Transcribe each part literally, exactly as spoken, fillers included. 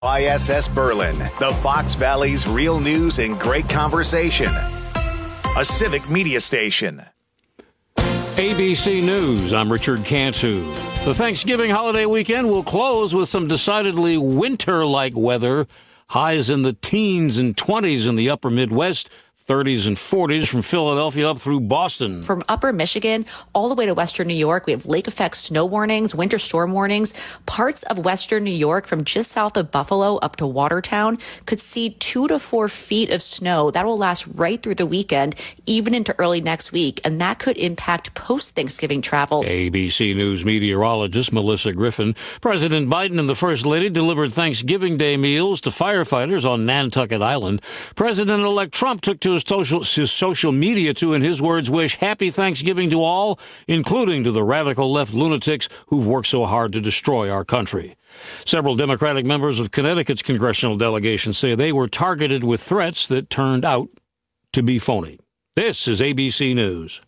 I S S Berlin, the Fox Valley's real news and great conversation. A civic media station. A B C News, I'm Richard Cantu. The Thanksgiving holiday weekend will close with some decidedly winter-like weather. Highs in the teens and twenties in the upper Midwest. thirties and forties from Philadelphia up through Boston. From upper Michigan all the way to western New York, we have lake effect snow warnings, winter storm warnings. Parts of western New York from just south of Buffalo up to Watertown could see two to four feet of snow. That will last right through the weekend, even into early next week, and that could impact post-Thanksgiving travel. A B C News meteorologist Melissa Griffin. President Biden and the First Lady delivered Thanksgiving Day meals to firefighters on Nantucket Island. President-elect Trump took to his social, his social media to, in his words, wish happy Thanksgiving to all, including to the radical left lunatics who've worked so hard to destroy our country. Several Democratic members of Connecticut's congressional delegation say they were targeted with threats that turned out to be phony. This is A B C News.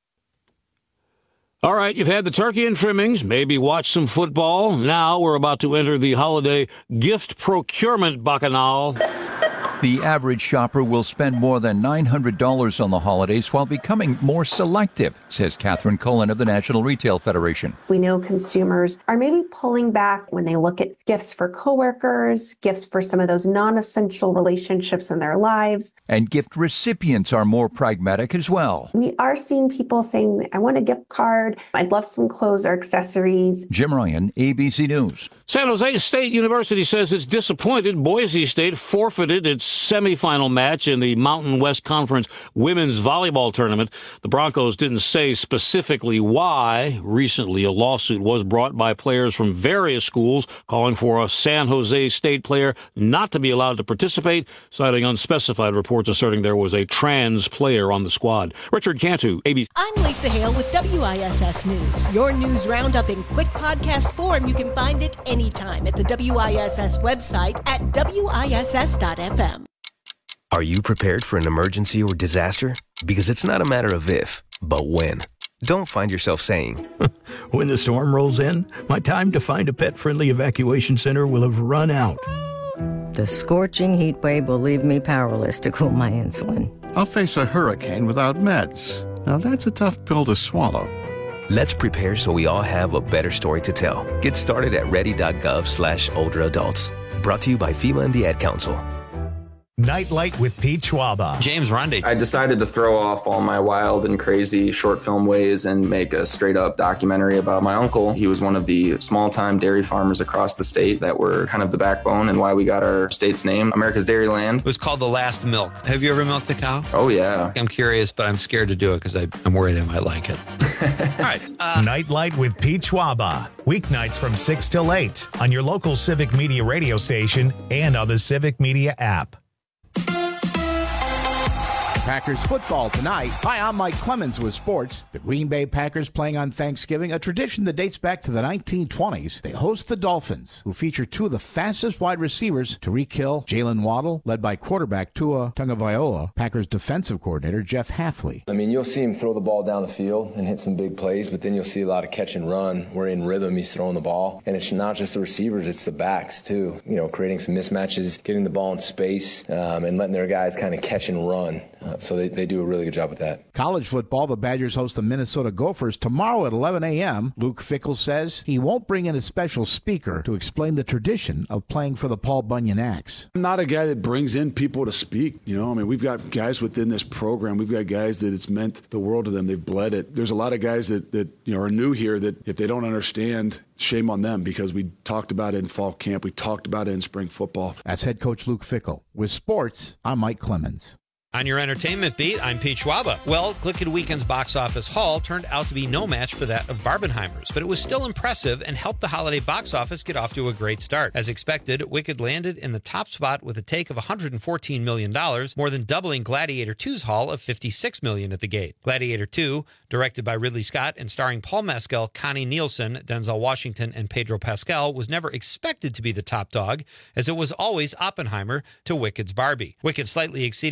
All right, you've had the turkey and trimmings, maybe watched some football. Now we're about to enter the holiday gift procurement bacchanal. The average shopper will spend more than nine hundred dollars on the holidays while becoming more selective, says Catherine Cullen of the National Retail Federation. We know consumers are maybe pulling back when they look at gifts for coworkers, gifts for some of those non-essential relationships in their lives. And gift recipients are more pragmatic as well. We are seeing people saying, I want a gift card, I'd love some clothes or accessories. Jim Ryan, A B C News. San Jose State University says it's disappointed Boise State forfeited its semifinal match in the Mountain West Conference women's volleyball tournament. The Broncos didn't say specifically why. Recently, a lawsuit was brought by players from various schools calling for a San Jose State player not to be allowed to participate, citing unspecified reports asserting there was a trans player on the squad. Richard Cantu, A B C. I'm Lisa Hale with W I S S News. Your news roundup in quick podcast form. You can find it anytime at the W I S S website at W I S S dot F M. Are you prepared for an emergency or disaster? Because it's not a matter of if, but when. Don't find yourself saying, when the storm rolls in, my time to find a pet-friendly evacuation center will have run out. The scorching heat wave will leave me powerless to cool my insulin. I'll face a hurricane without meds. Now that's a tough pill to swallow. Let's prepare so we all have a better story to tell. Get started at ready.gov slash older adults. Brought to you by FEMA and the Ad Council. Nightlight with Pete Schwaba. James Rundy. I decided to throw off all my wild and crazy short film ways and make a straight up documentary about my uncle. He was one of the small time dairy farmers across the state that were kind of the backbone and why we got our state's name, America's Dairyland. It was called The Last Milk. Have you ever milked a cow? Oh, yeah. I'm curious, but I'm scared to do it because I'm worried I might like it. All right. Uh, Nightlight with Pete Schwaba. Weeknights from six till eight on your local Civic Media radio station and on the Civic Media app. Packers football tonight. Hi, I'm Mike Clemens with sports. The Green Bay Packers playing on Thanksgiving, a tradition that dates back to the nineteen twenties. They host the Dolphins, who feature two of the fastest wide receivers. Tyreek Hill, Jalen Waddle, led by quarterback Tua Tagovailoa, Packers defensive coordinator Jeff Hafley. I mean, you'll see him throw the ball down the field and hit some big plays, but then you'll see a lot of catch and run. We're in rhythm. He's throwing the ball. And it's not just the receivers, it's the backs, too. You know, creating some mismatches, getting the ball in space, um, and letting their guys kind of catch and run. Uh, so they, they do a really good job with that. College football, the Badgers host the Minnesota Gophers tomorrow at eleven a.m. Luke Fickell says he won't bring in a special speaker to explain the tradition of playing for the Paul Bunyan Axe. I'm not a guy that brings in people to speak. You know, I mean, we've got guys within this program. We've got guys that it's meant the world to them. They've bled it. There's a lot of guys that, that you know, are new here that if they don't understand, shame on them, because we talked about it in fall camp. We talked about it in spring football. That's head coach Luke Fickell. With sports, I'm Mike Clemens. On your entertainment beat, I'm Pete Schwaba. Well, Glicked Weekend's box office haul turned out to be no match for that of Barbenheimer's, but it was still impressive and helped the holiday box office get off to a great start. As expected, Wicked landed in the top spot with a take of one hundred fourteen million dollars, more than doubling Gladiator two's haul of fifty-six million dollars at the gate. Gladiator two, directed by Ridley Scott and starring Paul Mescal, Connie Nielsen, Denzel Washington, and Pedro Pascal, was never expected to be the top dog, as it was always Oppenheimer to Wicked's Barbie. Wicked slightly exceeded expectations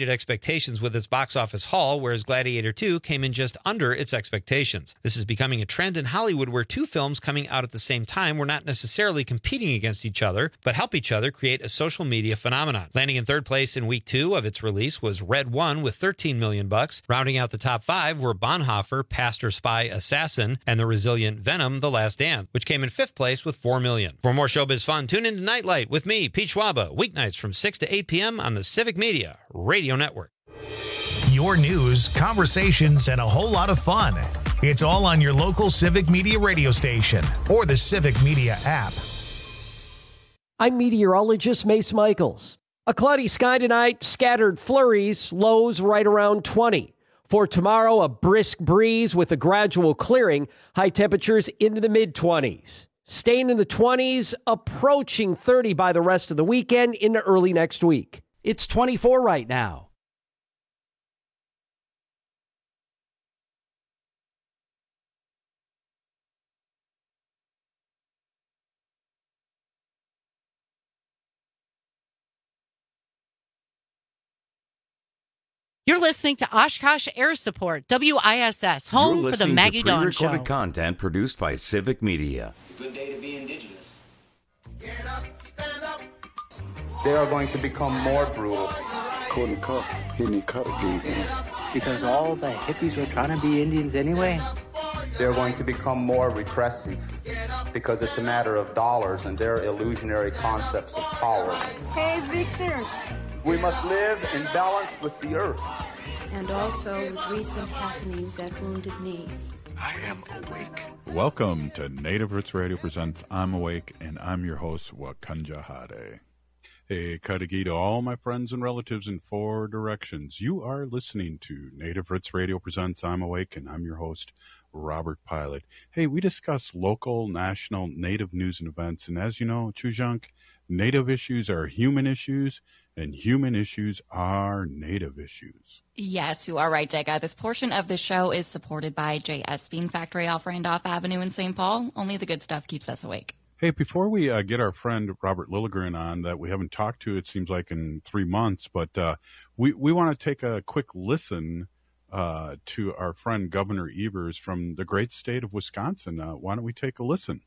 expectations with its box office haul, whereas Gladiator two came in just under its expectations. This is becoming a trend in Hollywood where two films coming out at the same time were not necessarily competing against each other, but help each other create a social media phenomenon. Landing in third place in week two of its release was Red One with thirteen million bucks. Rounding out the top five were Bonhoeffer, Pastor, Spy, Assassin, and the resilient Venom, The Last Dance, which came in fifth place with four million. For more showbiz fun, tune in to Nightlight with me, Pete Schwaba, weeknights from six to eight p.m. on the Civic Media Radio Network. Your news, conversations, and a whole lot of fun. It's all on your local Civic Media radio station or the Civic Media app. I'm meteorologist Mace Michaels. A cloudy sky tonight, scattered flurries, lows right around twenty. For tomorrow, a brisk breeze with a gradual clearing, high temperatures into the mid-twenties. Staying in the twenties, approaching thirty by the rest of the weekend into early next week. It's twenty-four right now. You're listening to Oshkosh Air Support, W I S S, home for the Maggie Dawn Show. Pre-recorded content produced by Civic Media. It's a good day to be indigenous. Get up, stand up. They are going to become more brutal. Couldn't cut, hitting cut again. Because all the hippies were trying to be Indians anyway. They're going to become more repressive because it's a matter of dollars and their illusionary concepts of power. Hey, Victor. We must live in balance with the earth. And also with recent happenings at Wounded Knee. I am awake. Welcome to Native Roots Radio presents I'm Awake, and I'm your host, Wakanja Hade. Hey, Kadagi to all my friends and relatives in four directions. You are listening to Native Roots Radio presents I'm Awake, and I'm your host, Robert Pilot. Hey, we discuss local, national, Native news and events, and as you know, Chujunk, Native issues are human issues, and human issues are Native issues. Yes, you are right, Jega. This portion of the show is supported by J S Bean Factory off Randolph Avenue in Saint Paul. Only the good stuff keeps us awake. Hey, before we uh, get our friend Robert Lilligren on that we haven't talked to, it seems like in three months, but uh, we, we want to take a quick listen uh, to our friend Governor Evers from the great state of Wisconsin. Uh, why don't we take a listen?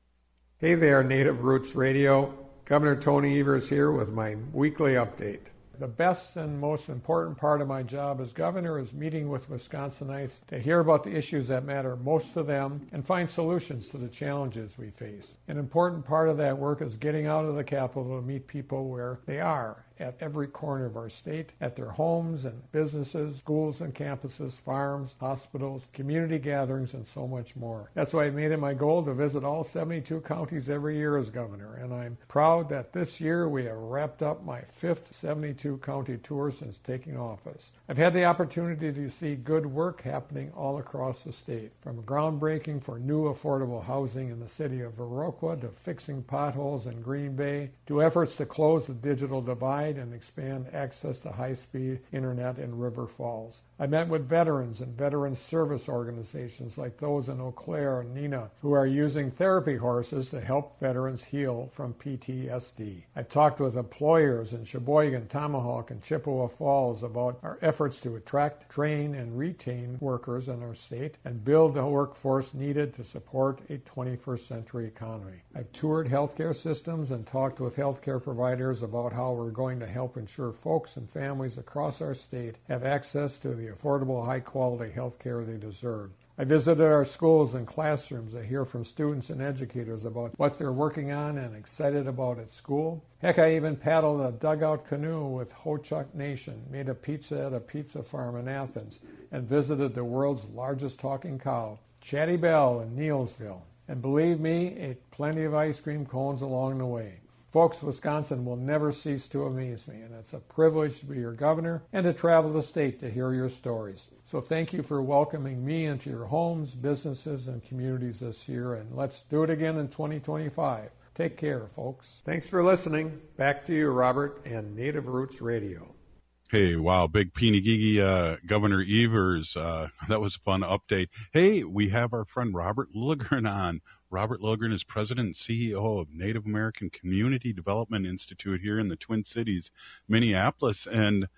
Hey there, Native Roots Radio. Governor Tony Evers here with my weekly update. The best and most important part of my job as governor is meeting with Wisconsinites to hear about the issues that matter most to them and find solutions to the challenges we face. An important part of that work is getting out of the Capitol to meet people where they are, at every corner of our state, at their homes and businesses, schools and campuses, farms, hospitals, community gatherings, and so much more. That's why I made it my goal to visit all seventy-two counties every year as governor, and I'm proud that this year we have wrapped up my fifth seventy-two county tour since taking office. I've had the opportunity to see good work happening all across the state, from groundbreaking for new affordable housing in the city of Viroqua to fixing potholes in Green Bay to efforts to close the digital divide and expand access to high-speed internet in River Falls. I met with veterans and veteran service organizations like those in Eau Claire and Neenah who are using therapy horses to help veterans heal from P T S D. I talked with employers in Sheboygan, Tomahawk, and Chippewa Falls about our efforts to attract, train, and retain workers in our state and build the workforce needed to support a twenty-first century economy. I've toured healthcare systems and talked with healthcare providers about how we're going to help ensure folks and families across our state have access to the affordable, high-quality health care they deserve. I visited our schools and classrooms to hear from students and educators about what they're working on and excited about at school. Heck, I even paddled a dugout canoe with Ho-Chunk Nation, made a pizza at a pizza farm in Athens, and visited the world's largest talking cow, Chatty Bell in Neilsville. And believe me, ate plenty of ice cream cones along the way. Folks, Wisconsin will never cease to amaze me, and it's a privilege to be your governor and to travel the state to hear your stories. So thank you for welcoming me into your homes, businesses, and communities this year, and let's do it again in twenty twenty-five. Take care, folks. Thanks for listening. Back to you, Robert, and Native Roots Radio. Hey, wow, big Peenagigi, uh, Governor Evers. Uh, that was a fun update. Hey, we have our friend Robert Lilligren on. Robert Lilligren is president and C E O of Native American Community Development Institute here in the Twin Cities, Minneapolis. And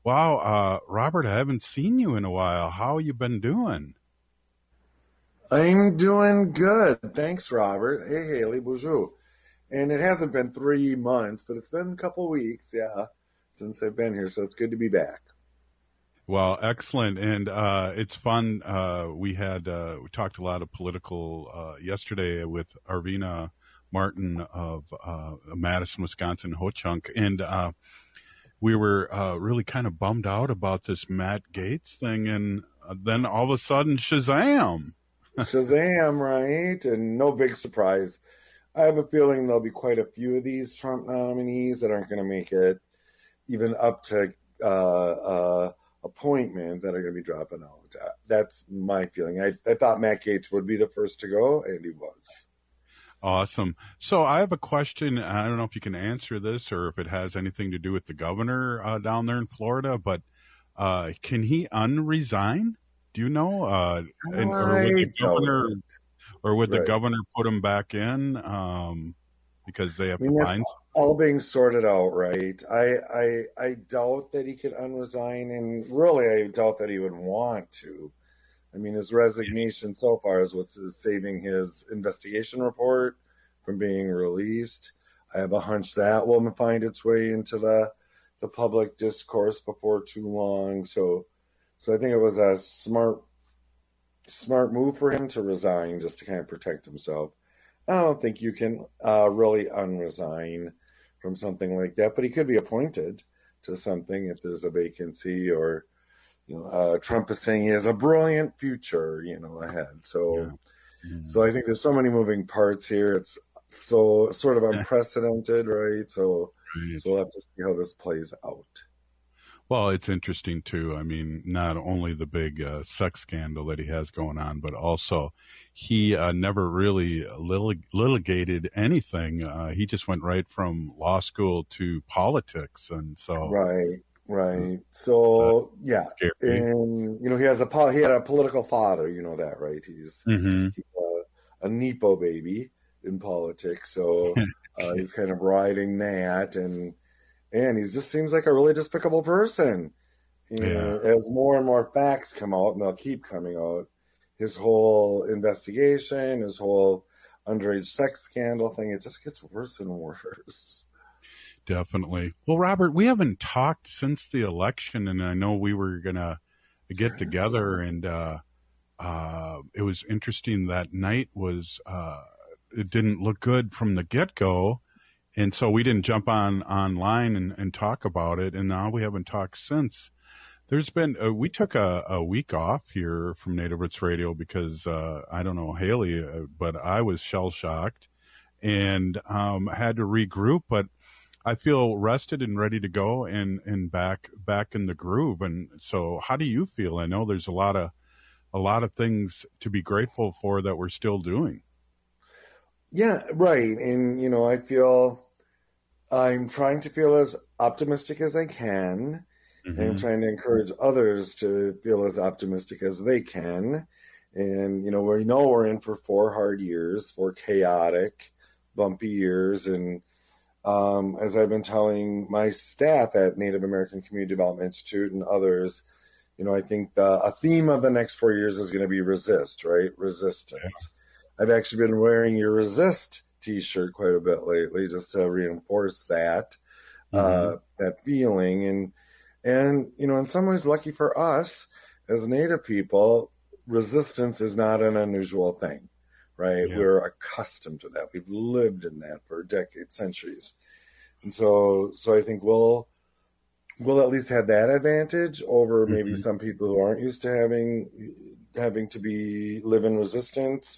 Wow, uh, Robert, I haven't seen you in a while. How you been doing? I'm doing good. Thanks, Robert. Hey, Haley, bonjour. And it hasn't been three months, but it's been a couple weeks, yeah, since I've been here. So it's good to be back. Well, excellent. And uh, it's fun. Uh, we had, uh, we talked a lot of political uh, yesterday with Arvina Martin of uh, Madison, Wisconsin, Ho-Chunk. And uh, we were uh, really kind of bummed out about this Matt Gaetz thing. And then all of a sudden, Shazam. Shazam, right? And no big surprise. I have a feeling there'll be quite a few of these Trump nominees that aren't going to make it even up to uh, uh, appointment that are going to be dropping out. Uh, that's my feeling. I, I thought Matt Gaetz would be the first to go, and he was. Awesome. So I have a question. I don't know if you can answer this or if it has anything to do with the governor uh, down there in Florida, but uh, can he unresign? Do you know? Uh, and, or would the governor, or would the right. governor put him back in um, because they have I mean, to that's find all being sorted out, right? I, I I doubt that he could unresign, and really, I doubt that he would want to. I mean, his resignation so far is what's saving his investigation report from being released. I have a hunch that will find its way into the the public discourse before too long. So. So I think it was a smart, smart move for him to resign just to kind of protect himself. I don't think you can uh, really unresign from something like that, but he could be appointed to something if there's a vacancy, or you know, uh, Trump is saying he has a brilliant future, you know, ahead. So, yeah. mm-hmm. so I think there's so many moving parts here. It's so sort of unprecedented, right? So, right. so we'll have to see how this plays out. Well, it's interesting, too. I mean, not only the big uh, sex scandal that he has going on, but also he uh, never really lit- litigated anything. Uh, he just went right from law school to politics. And so. Right, right. So, yeah. Scary. And, you know, he has a he had a political father. You know that, right? He's, mm-hmm. he's a, a Nepo baby in politics. So uh, he's kind of riding that. And. And he just seems like a really despicable person. You know, yeah. As more and more facts come out, and they'll keep coming out, his whole investigation, his whole underage sex scandal thing, it just gets worse and worse. Definitely. Well, Robert, we haven't talked since the election, and I know we were going to get yes. together, and uh, uh, it was interesting. That night was, uh, it didn't look good from the get-go. And so we didn't jump on online and, and talk about it. And now we haven't talked since. There's been, uh, we took a, a week off here from Native Roots Radio because, uh, I don't know, Haley, uh, but I was shell shocked and um, had to regroup. But I feel rested and ready to go and, and back, back in the groove. And so how do you feel? I know there's a lot of, a lot of things to be grateful for that we're still doing. Yeah, right. And, you know, I feel I'm trying to feel as optimistic as I can. Mm-hmm. And I'm trying to encourage others to feel as optimistic as they can. And, you know, we know we're in for four hard years, four chaotic, bumpy years. And um, as I've been telling my staff at Native American Community Development Institute and others, you know, I think the, a theme of the next four years is going to be resist, right? Resistance. Yeah. I've actually been wearing your resist t-shirt quite a bit lately just to reinforce that, mm-hmm. uh, that feeling. And, and, you know, in some ways, lucky for us as Native people, resistance is not an unusual thing, right? Yeah. We're accustomed to that. We've lived in that for decades, centuries. And so, so I think we'll, we'll at least have that advantage over maybe mm-hmm. some people who aren't used to having, having to be, live in resistance.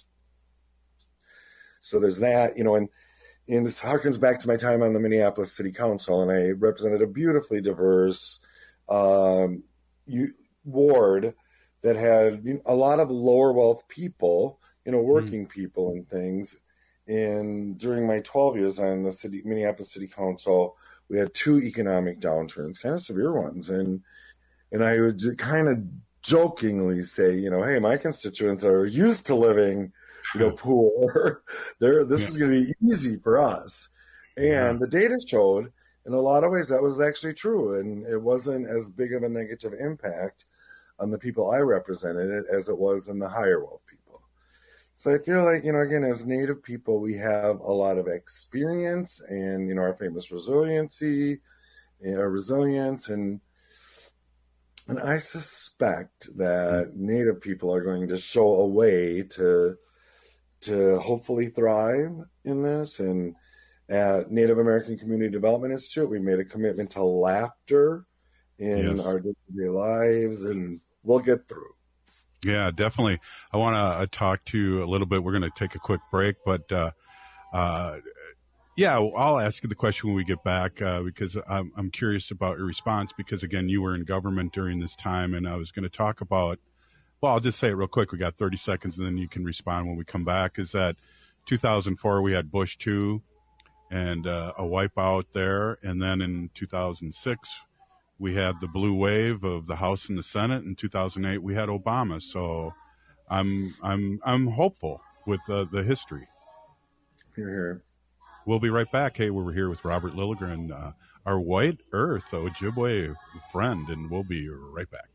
So there's that, you know, and, and this harkens back to my time on the Minneapolis City Council, and I represented a beautifully diverse um, ward that had you know, a lot of lower wealth people, you know, working mm-hmm. people and things. And during my twelve years on the city Minneapolis City Council, we had two economic downturns, kind of severe ones, and and I would kind of jokingly say, you know, hey, my constituents are used to living. You know, poor. There, this yeah. is going to be easy for us. And yeah. the data showed, in a lot of ways, that was actually true. And it wasn't as big of a negative impact on the people I represented as it was in the higher wealth people. So I feel like, you know, again, as Native people, we have a lot of experience and, you know, our famous resiliency, you know, resilience. And, and I suspect that Native people are going to show a way to, to hopefully thrive in this. And at Native American Community Development Institute, we made a commitment to laughter in yes. our day-to-day lives, and we'll get through. Yeah, definitely. I want to uh, talk to you a little bit. We're going to take a quick break, but uh, uh, yeah, I'll ask you the question when we get back uh, because I'm, I'm curious about your response because, again, you were in government during this time, and I was going to talk about, well, I'll just say it real quick. We got thirty seconds, and then you can respond when we come back, is that two thousand four, we had Bush two and uh, a wipeout there, and then in two thousand six, we had the blue wave of the House and the Senate. In two thousand eight, we had Obama. So I'm I'm I'm hopeful with uh, the history. Here, here. We'll be right back. Hey, we're here with Robert Lilligren, uh, our White Earth Ojibwe friend, and we'll be right back.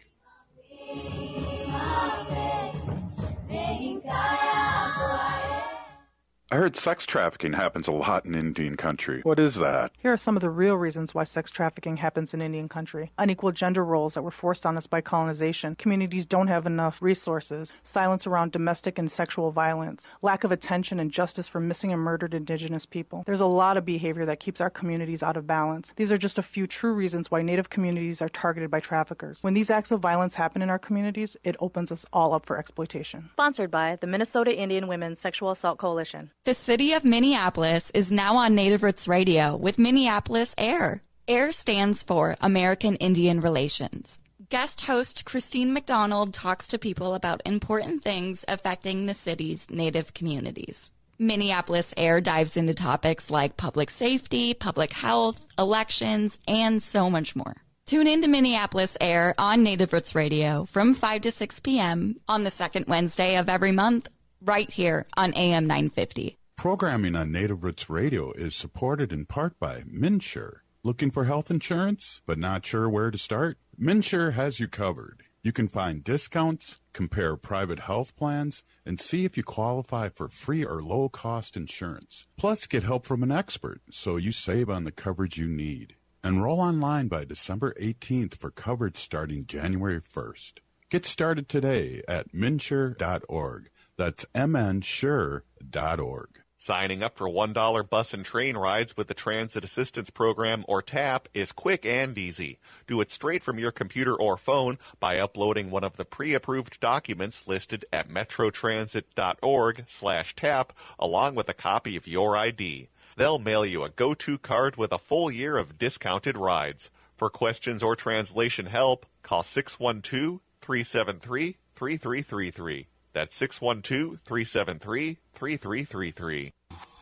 I heard sex trafficking happens a lot in Indian country. What is that? Here are some of the real reasons why sex trafficking happens in Indian country. Unequal gender roles that were forced on us by colonization. Communities don't have enough resources. Silence around domestic and sexual violence. Lack of attention and justice for missing and murdered Indigenous people. There's a lot of behavior that keeps our communities out of balance. These are just a few true reasons why Native communities are targeted by traffickers. When these acts of violence happen in our communities, it opens us all up for exploitation. Sponsored by the Minnesota Indian Women's Sexual Assault Coalition. The city of Minneapolis is now on Native Roots Radio with Minneapolis AIR. AIR stands for American Indian Relations. Guest host Christine McDonald talks to people about important things affecting the city's Native communities. Minneapolis AIR dives into topics like public safety, public health, elections, and so much more. Tune in to Minneapolis AIR on Native Roots Radio from five to six p.m. on the second Wednesday of every month, right here on A M nine fifty. Programming on Native Roots Radio is supported in part by MNsure. Looking for health insurance, but not sure where to start? MNsure has you covered. You can find discounts, compare private health plans, and see if you qualify for free or low-cost insurance. Plus, get help from an expert so you save on the coverage you need. Enroll online by December eighteenth for coverage starting January first. Get started today at mnsure dot org. That's m n sure dot org. Signing up for one dollar bus and train rides with the Transit Assistance Program, or TAP, is quick and easy. Do it straight from your computer or phone by uploading one of the pre-approved documents listed at metrotransit.org slash tap, along with a copy of your I D. They'll mail you a go-to card with a full year of discounted rides. For questions or translation help, call six one two, three seven three, three three three three. That's six one two, three seven three, three three three three.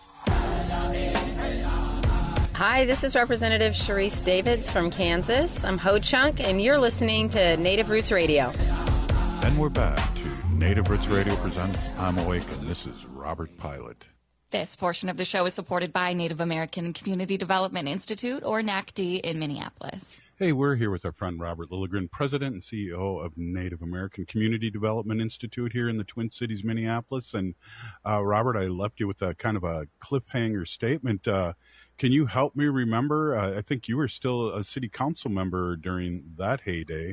Hi, this is Representative Sharice Davids from Kansas. I'm Ho Chunk, and you're listening to Native Roots Radio. And we're back to Native Roots Radio presents I'm Awake, and this is Robert Pilot. This portion of the show is supported by Native American Community Development Institute, or N A C D, in Minneapolis. Hey, we're here with our friend Robert Lilligren, President and C E O of Native American Community Development Institute here in the Twin Cities, Minneapolis. And uh, Robert, I left you with a kind of a cliffhanger statement. Uh, can you help me remember? Uh, I think you were still a city council member during that heyday.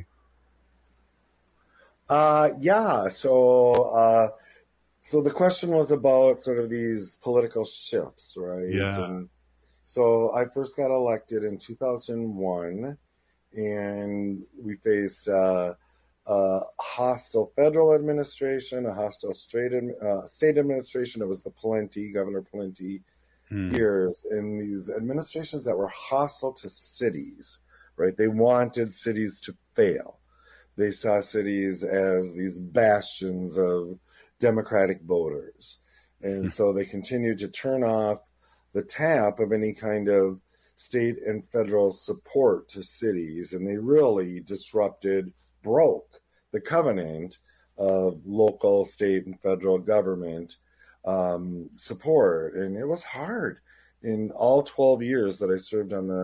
Uh, yeah. So, uh, so the question was about sort of these political shifts, right? Yeah. And so I first got elected in two thousand one. And we faced uh, a hostile federal administration, a hostile state, uh, state administration. It was the Pawlenty, Governor Pawlenty hmm. years, and these administrations that were hostile to cities, right? They wanted cities to fail. They saw cities as these bastions of Democratic voters. And hmm. so they continued to turn off the tap of any kind of state and federal support to cities, and they really disrupted, broke the covenant of local, state, and federal government um, support. And it was hard. In all twelve years that I served on the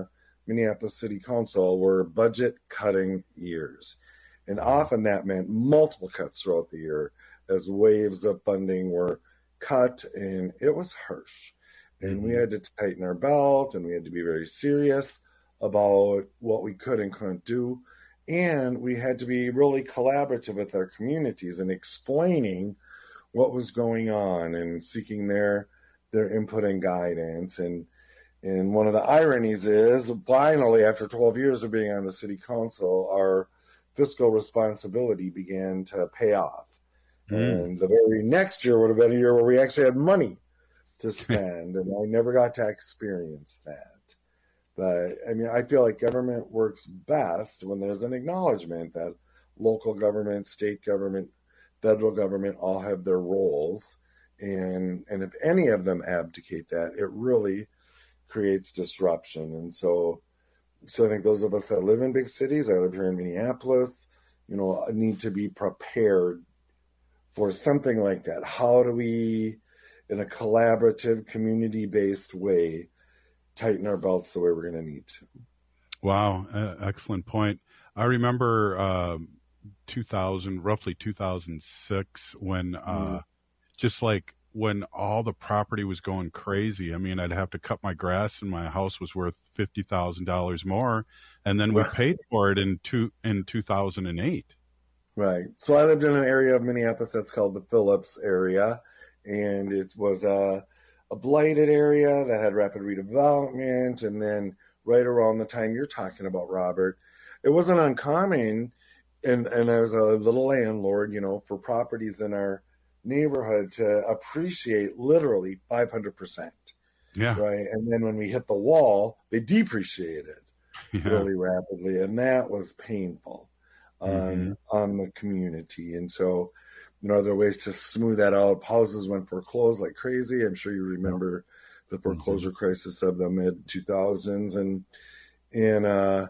Minneapolis City Council were budget cutting years. And often that meant multiple cuts throughout the year as waves of funding were cut, and it was harsh. And mm-hmm. we had to tighten our belt, and we had to be very serious about what we could and couldn't do. And we had to be really collaborative with our communities and explaining what was going on and seeking their their input and guidance. And and one of the ironies is, finally, after twelve years of being on the city council, our fiscal responsibility began to pay off. Mm. And the very next year would have been a year where we actually had money to spend, and I never got to experience that. But, I mean, I feel like government works best when there's an acknowledgement that local government, state government, federal government all have their roles. And, and if any of them abdicate that, it really creates disruption. And so, so I think those of us that live in big cities, I live here in Minneapolis, you know, need to be prepared for something like that. How do we, in a collaborative, community-based way, tighten our belts the way we're going to need to? Wow, uh, excellent point. I remember uh, two thousand, roughly two thousand six, when uh, mm. just like when all the property was going crazy. I mean, I'd have to cut my grass, and my house was worth fifty thousand dollars more, and then we paid for it in two in two thousand eight. Right. So I lived in an area of Minneapolis that's called the Phillips area, and it was a, a blighted area that had rapid redevelopment. And then right around the time you're talking about, Robert, it wasn't uncommon, and, and I was a little landlord, you know, for properties in our neighborhood to appreciate literally five hundred percent. Yeah. Right. And then when we hit the wall, they depreciated yeah. really rapidly. And that was painful on, mm-hmm. on the community. And so, you know, there are ways to smooth that out. Houses went foreclosed like crazy. I'm sure you remember the foreclosure mm-hmm. crisis of the mid two thousands, and, and, uh,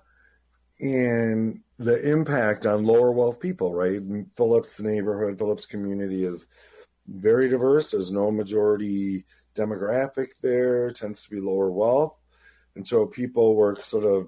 and the impact on lower wealth people, right? Phillips neighborhood, Phillips community is very diverse. There's no majority demographic there. It tends to be lower wealth. And so people were sort of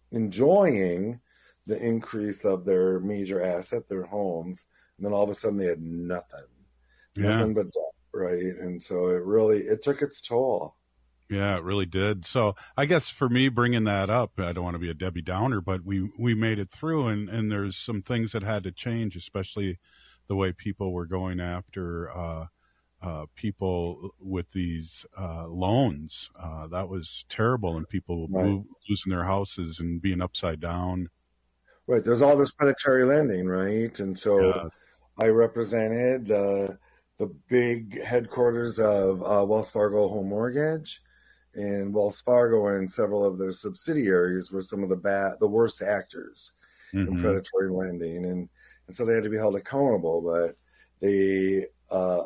enjoying the increase of their major asset, their homes. And then all of a sudden they had nothing, yeah. nothing but debt, right? And so it really, it took its toll. Yeah, it really did. So I guess for me, bringing that up, I don't want to be a Debbie Downer, but we, we made it through, and, and there's some things that had to change, especially the way people were going after uh, uh, people with these uh, loans. Uh, that was terrible, and people right. move, losing their houses and being upside down. Right. There's all this predatory lending, right? And so yeah. I represented uh, the big headquarters of uh, Wells Fargo Home Mortgage. And Wells Fargo and several of their subsidiaries were some of the bad, the worst actors mm-hmm. in predatory lending, and and so they had to be held accountable. But they uh,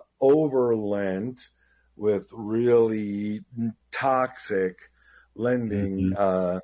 overlent with really toxic lending mm-hmm. uh,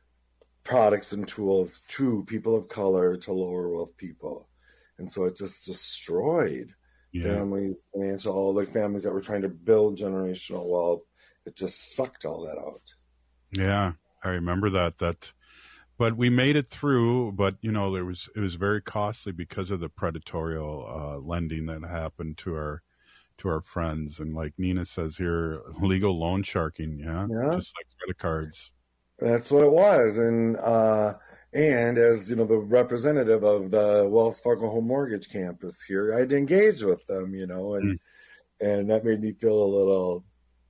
products and tools to people of color, to lower wealth people, and so it just destroyed yeah. families, financial, all the families that were trying to build generational wealth. It just sucked all that out. Yeah, I remember that. That, but we made it through. But you know, there was it was very costly because of the predatory uh, lending that happened to our to our friends. And like Nina says here, legal loan sharking. Yeah, yeah. just like credit cards. That's what it was. And uh, and as you know, the representative of the Wells Fargo Home Mortgage campus here, I had to engage with them. You know, and mm. and that made me feel a little.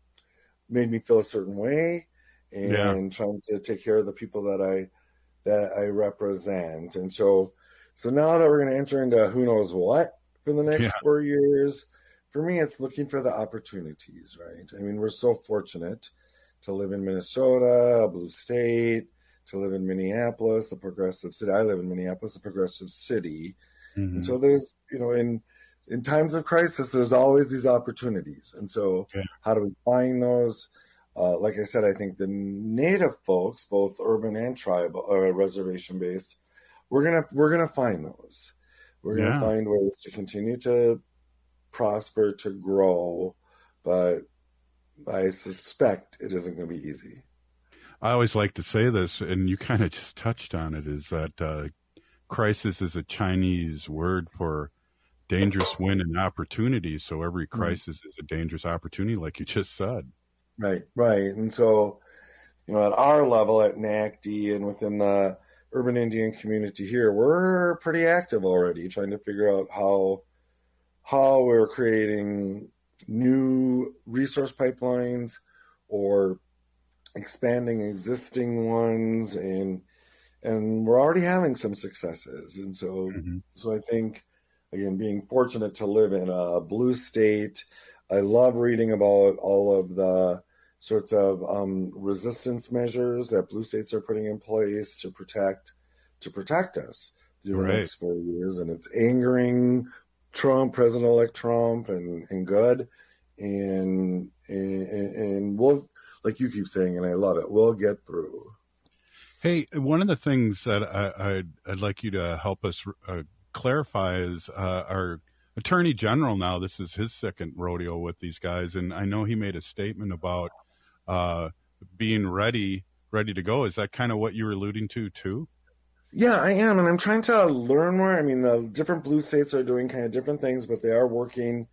made me feel a certain way, and yeah. trying to take care of the people that I that I represent. And so so now that we're going to enter into who knows what for the next yeah. four years, for me, it's looking for the opportunities, right? I mean, we're so fortunate to live in Minnesota, a blue state, to live in Minneapolis, a progressive city. I live in Minneapolis, a progressive city. Mm-hmm. And so there's, you know, in In times of crisis, there's always these opportunities. And so okay. how do we find those? Uh, like I said, I think the Native folks, both urban and tribal or reservation-based, we're going to we're gonna find those. We're going to yeah. find ways to continue to prosper, to grow. But I suspect it isn't going to be easy. I always like to say this, and you kind of just touched on it, is that uh, crisis is a Chinese word for dangerous win and opportunity. So every crisis mm-hmm. is a dangerous opportunity, like you just said. Right, right. And so, you know, at our level at N A C D and within the urban Indian community here, we're pretty active already trying to figure out how how we're creating new resource pipelines or expanding existing ones, and and we're already having some successes. And so mm-hmm. so I think, again, being fortunate to live in a blue state, I love reading about all of the sorts of um, resistance measures that blue states are putting in place to protect to protect us through the right. next four years. And it's angering Trump, President-elect Trump, and, and good. And, and, and we'll, like you keep saying, and I love it, we'll get through. Hey, one of the things that I, I'd, I'd like you to help us uh, clarify is uh, our Attorney General now, this is his second rodeo with these guys, and I know he made a statement about uh, being ready, ready to go. Is that kind of what you were alluding to too? Yeah, I am, and I'm trying to learn more. I mean, the different blue states are doing kind of different things, but they are working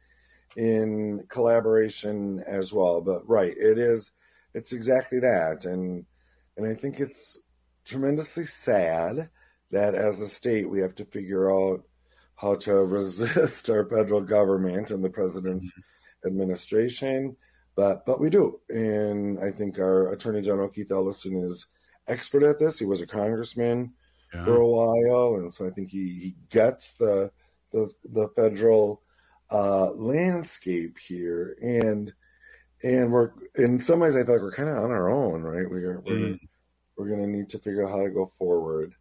in collaboration as well. But right, it is, it's exactly that, and and I think it's tremendously sad that as a state we have to figure out how to resist our federal government and the president's mm-hmm. administration, but but we do, and I think our Attorney General Keith Ellison is expert at this. He was a congressman yeah. for a while, and so I think he, he gets the the the federal uh, landscape here, and and we're in some ways I feel like we're kind of on our own, right? We're we're, mm. we're going to need to figure out how to go forward.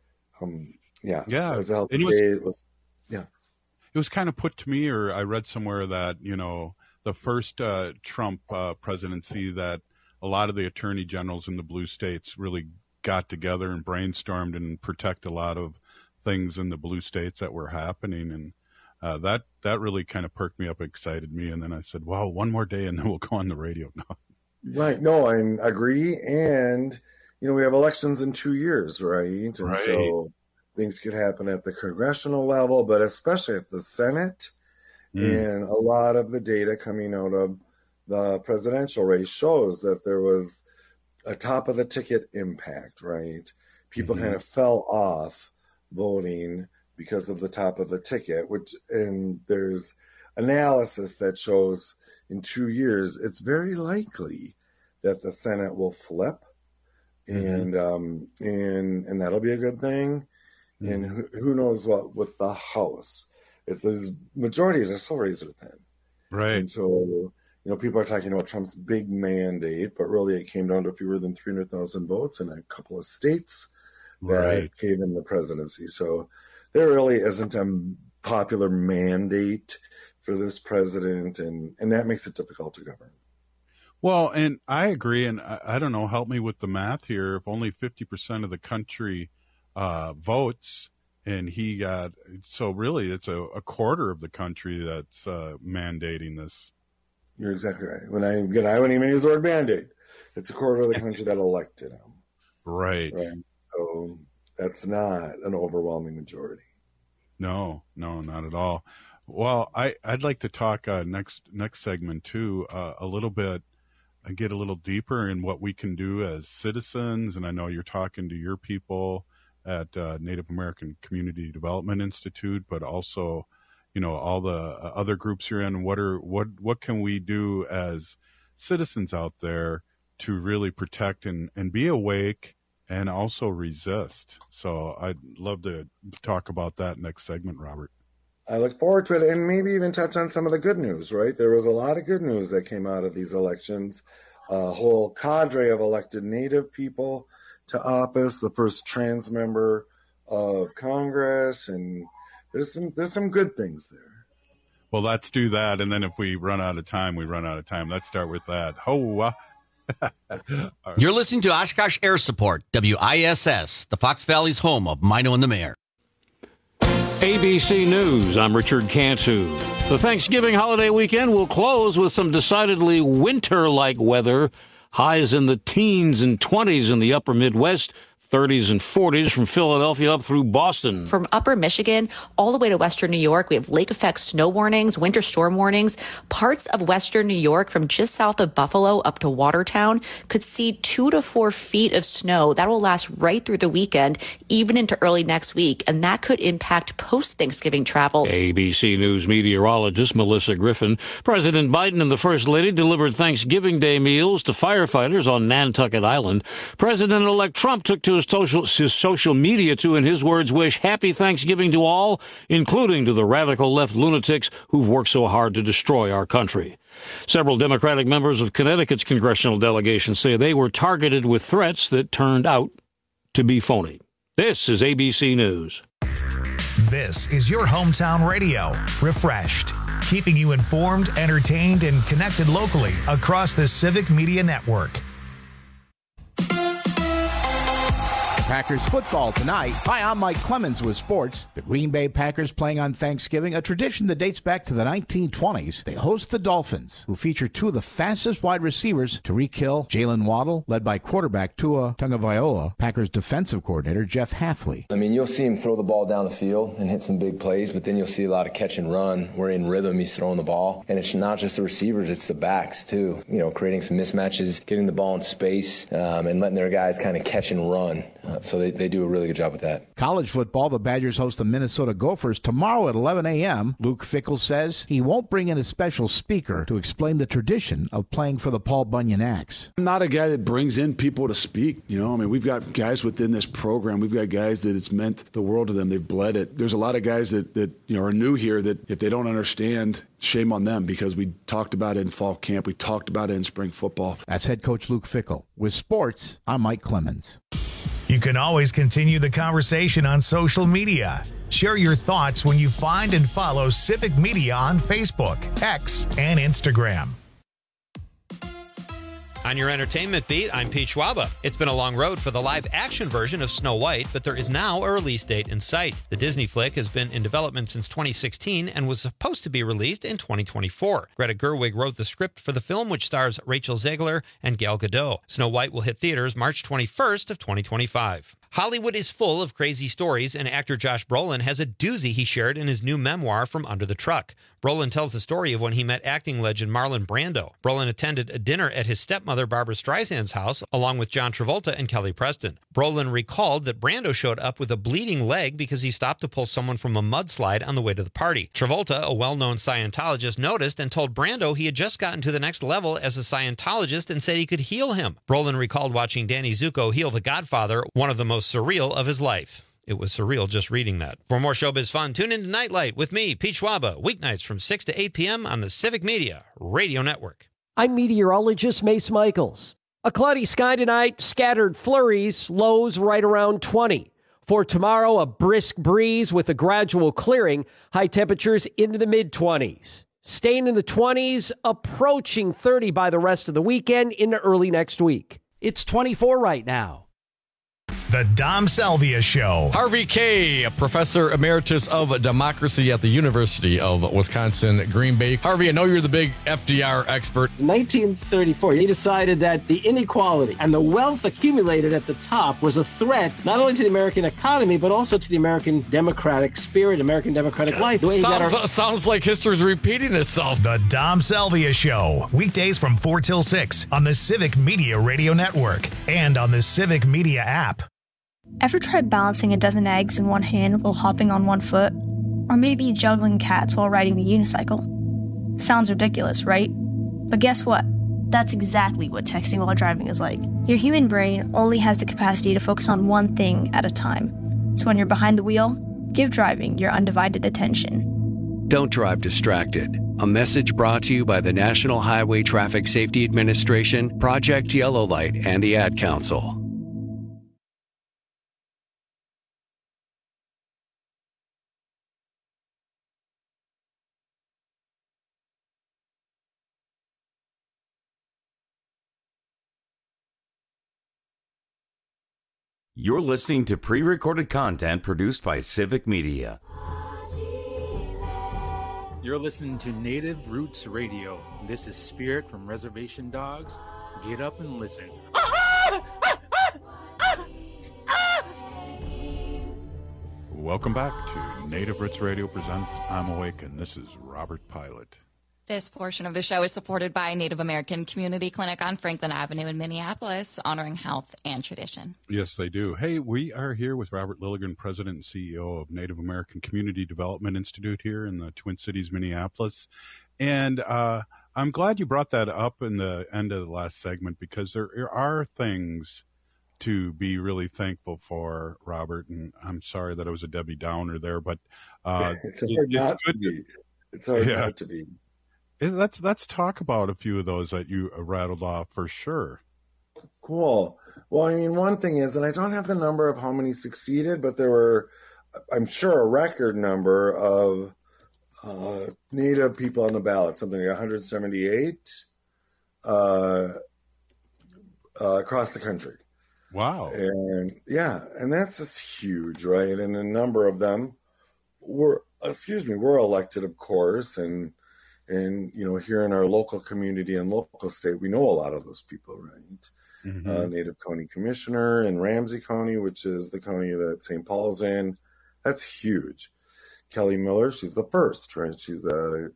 Um, yeah, yeah. As a health state, was, it was yeah. It was kind of put to me, or I read somewhere that you know the first uh, Trump uh, presidency that a lot of the attorney generals in the blue states really got together and brainstormed and protect a lot of things in the blue states that were happening. And uh, that, that really kind of perked me up, excited me. And then I said, wow, one more day and then we'll go on the radio. No. Right. No, I agree. And, you know, we have elections in two years, right? And right. so things could happen at the congressional level, but especially at the Senate. Mm. And a lot of the data coming out of the presidential race shows that there was a top of the ticket impact, right? People mm-hmm. kind of fell off voting because of the top of the ticket, which, and there's analysis that shows in two years, it's very likely that the Senate will flip mm-hmm. and, um, and, and that'll be a good thing. Mm-hmm. And who, who knows what with the House, it, these majorities are so razor thin. Right. And so, you know, people are talking about Trump's big mandate, but really it came down to fewer than three hundred thousand votes in a couple of states that right. gave him the presidency. So there really isn't a popular mandate for this president, and, and that makes it difficult to govern. Well, and I agree, and I, I don't know, help me with the math here. If only fifty percent of the country uh, votes, and he got, so really it's a, a quarter of the country that's uh, mandating this. You're exactly right. When I again, I wouldn't even use the word mandate. It's a quarter of the country that elected him. Right. Right. So that's not an overwhelming majority. No, no, not at all. Well, I, I'd like to talk uh, next next segment too uh, a little bit and get a little deeper in what we can do as citizens. And I know you're talking to your people at uh, Native American Community Development Institute, but also, you know, all the other groups you're in. What are what what can we do as citizens out there to really protect and, and be awake and also resist? So I'd love to talk about that next segment, Robert. I look forward to it, and maybe even touch on some of the good news, right? There was a lot of good news that came out of these elections. A whole cadre of elected Native people to office, the first trans member of Congress, and There's some there's some good things there. Well, let's do that, and then if we run out of time, we run out of time. Let's start with that. Ho! Right. You're listening to Oshkosh Air Support, W I S S, the Fox Valley's home of Mino and the Mayor. A B C News, I'm Richard Cantu. The Thanksgiving holiday weekend will close with some decidedly winter-like weather. Highs in the teens and twenties in the upper Midwest. thirties and forties from Philadelphia up through Boston. From upper Michigan all the way to western New York, we have lake effect snow warnings, winter storm warnings. Parts of western New York from just south of Buffalo up to Watertown could see two to four feet of snow. That will last right through the weekend, even into early next week, and that could impact post-Thanksgiving travel. A B C News meteorologist Melissa Griffin. President Biden and the First Lady delivered Thanksgiving Day meals to firefighters on Nantucket Island. President-elect Trump took to his social, his social media to, in his words, wish happy Thanksgiving to all, including to the radical left lunatics who've worked so hard to destroy our country. Several Democratic members of Connecticut's congressional delegation say they were targeted with threats that turned out to be phony. This is A B C News. This is your hometown radio, Refreshed, keeping you informed, entertained, and connected locally across the Civic Media Network. Packers football tonight. Hi, I'm Mike Clemens with sports. The Green Bay Packers playing on Thanksgiving, a tradition that dates back to the nineteen twenties. They host the Dolphins, who feature two of the fastest wide receivers, Tyreek Hill, Jalen Waddle, led by quarterback Tua Tagovailoa, Packers defensive coordinator Jeff Hafley. I mean, you'll see him throw the ball down the field and hit some big plays, but then you'll see a lot of catch and run. We're in rhythm, he's throwing the ball. And it's not just the receivers, it's the backs, too. You know, creating some mismatches, getting the ball in space, um, and letting their guys kind of catch and run. Uh, so they, they do a really good job with that. College football, the Badgers host the Minnesota Gophers tomorrow at eleven a.m. Luke Fickell says he won't bring in a special speaker to explain the tradition of playing for the Paul Bunyan Axe. I'm not a guy that brings in people to speak. You know, I mean, we've got guys within this program. We've got guys that it's meant the world to them. They've bled it. There's a lot of guys that, that you know, are new here that if they don't understand, shame on them, because we talked about it in fall camp. We talked about it in spring football. That's head coach Luke Fickell. With sports, I'm Mike Clemens. You can always continue the conversation on social media. Share your thoughts when you find and follow Civic Media on Facebook, X, and Instagram. On your entertainment beat, I'm Pete Schwaba. It's been a long road for the live-action version of Snow White, but there is now a release date in sight. The Disney flick has been in development since twenty sixteen and was supposed to be released in twenty twenty-four. Greta Gerwig wrote the script for the film, which stars Rachel Zegler and Gal Gadot. Snow White will hit theaters March twenty-first of twenty twenty-five. Hollywood is full of crazy stories, and actor Josh Brolin has a doozy he shared in his new memoir, From Under the Truck. Brolin tells the story of when he met acting legend Marlon Brando. Brolin attended a dinner at his stepmother Barbra Streisand's house, along with John Travolta and Kelly Preston. Brolin recalled that Brando showed up with a bleeding leg because he stopped to pull someone from a mudslide on the way to the party. Travolta, a well-known Scientologist, noticed and told Brando he had just gotten to the next level as a Scientologist and said he could heal him. Brolin recalled watching Danny Zuko heal the Godfather, one of the most surreal of his life. It was surreal just reading that. For more showbiz fun, tune into Nightlight with me, Pete Schwaba, weeknights from six to eight p.m. on the Civic Media Radio Network. I'm meteorologist Mace Michaels. A cloudy sky tonight, scattered flurries, lows right around twenty. For tomorrow, a brisk breeze with a gradual clearing, high temperatures into the mid-twenties. Staying in the twenties, approaching thirty by the rest of the weekend into early next week. It's twenty-four right now. The Dom Salvia Show. Harvey Kaye, professor emeritus of democracy at the University of Wisconsin, Green Bay. Harvey, I know you're the big F D R expert. In nineteen thirty-four, he decided that the inequality and the wealth accumulated at the top was a threat not only to the American economy, but also to the American democratic spirit, American democratic life. The way sounds, our- sounds like history's repeating itself. The Dom Salvia Show. Weekdays from four till six on the Civic Media Radio Network and on the Civic Media app. Ever tried balancing a dozen eggs in one hand while hopping on one foot? Or maybe juggling cats while riding the unicycle? Sounds ridiculous, right? But guess what? That's exactly what texting while driving is like. Your human brain only has the capacity to focus on one thing at a time. So when you're behind the wheel, give driving your undivided attention. Don't drive distracted. A message brought to you by the National Highway Traffic Safety Administration, Project Yellow Light, and the Ad Council. You're listening to pre-recorded content produced by Civic Media. You're listening to Native Roots Radio. This is Spirit from Reservation Dogs, Get up and listen. Welcome back to Native Roots Radio presents I'm Awake, and this is Robert Pilot. This portion of the show is supported by Native American Community Clinic on Franklin Avenue in Minneapolis, honoring health and tradition. Yes, they do. Hey, we are here with Robert Lilligren, President and C E O of Native American Community Development Institute here in the Twin Cities, Minneapolis. And uh, I'm glad you brought that up in the end of the last segment, because there are things to be really thankful for, Robert. And I'm sorry that I was a Debbie Downer there, but uh, it's hard it, not it's good to be. It's hard yeah. not to be. Let's let's talk about a few of those that you rattled off for sure. Cool. Well, I mean, one thing is, and I don't have the number of how many succeeded, but there were, I'm sure, a record number of uh, Native people on the ballot, something like one hundred seventy-eight uh, uh, across the country. Wow. And yeah, and that's just huge, right? And a number of them were, excuse me, were elected, of course, and And, you know, here in our local community and local state, we know a lot of those people, right? Mm-hmm. Uh, Native County Commissioner in Ramsey County, which is the county that Saint Paul's in. That's huge. Kelly Miller, she's the first, right? She's a,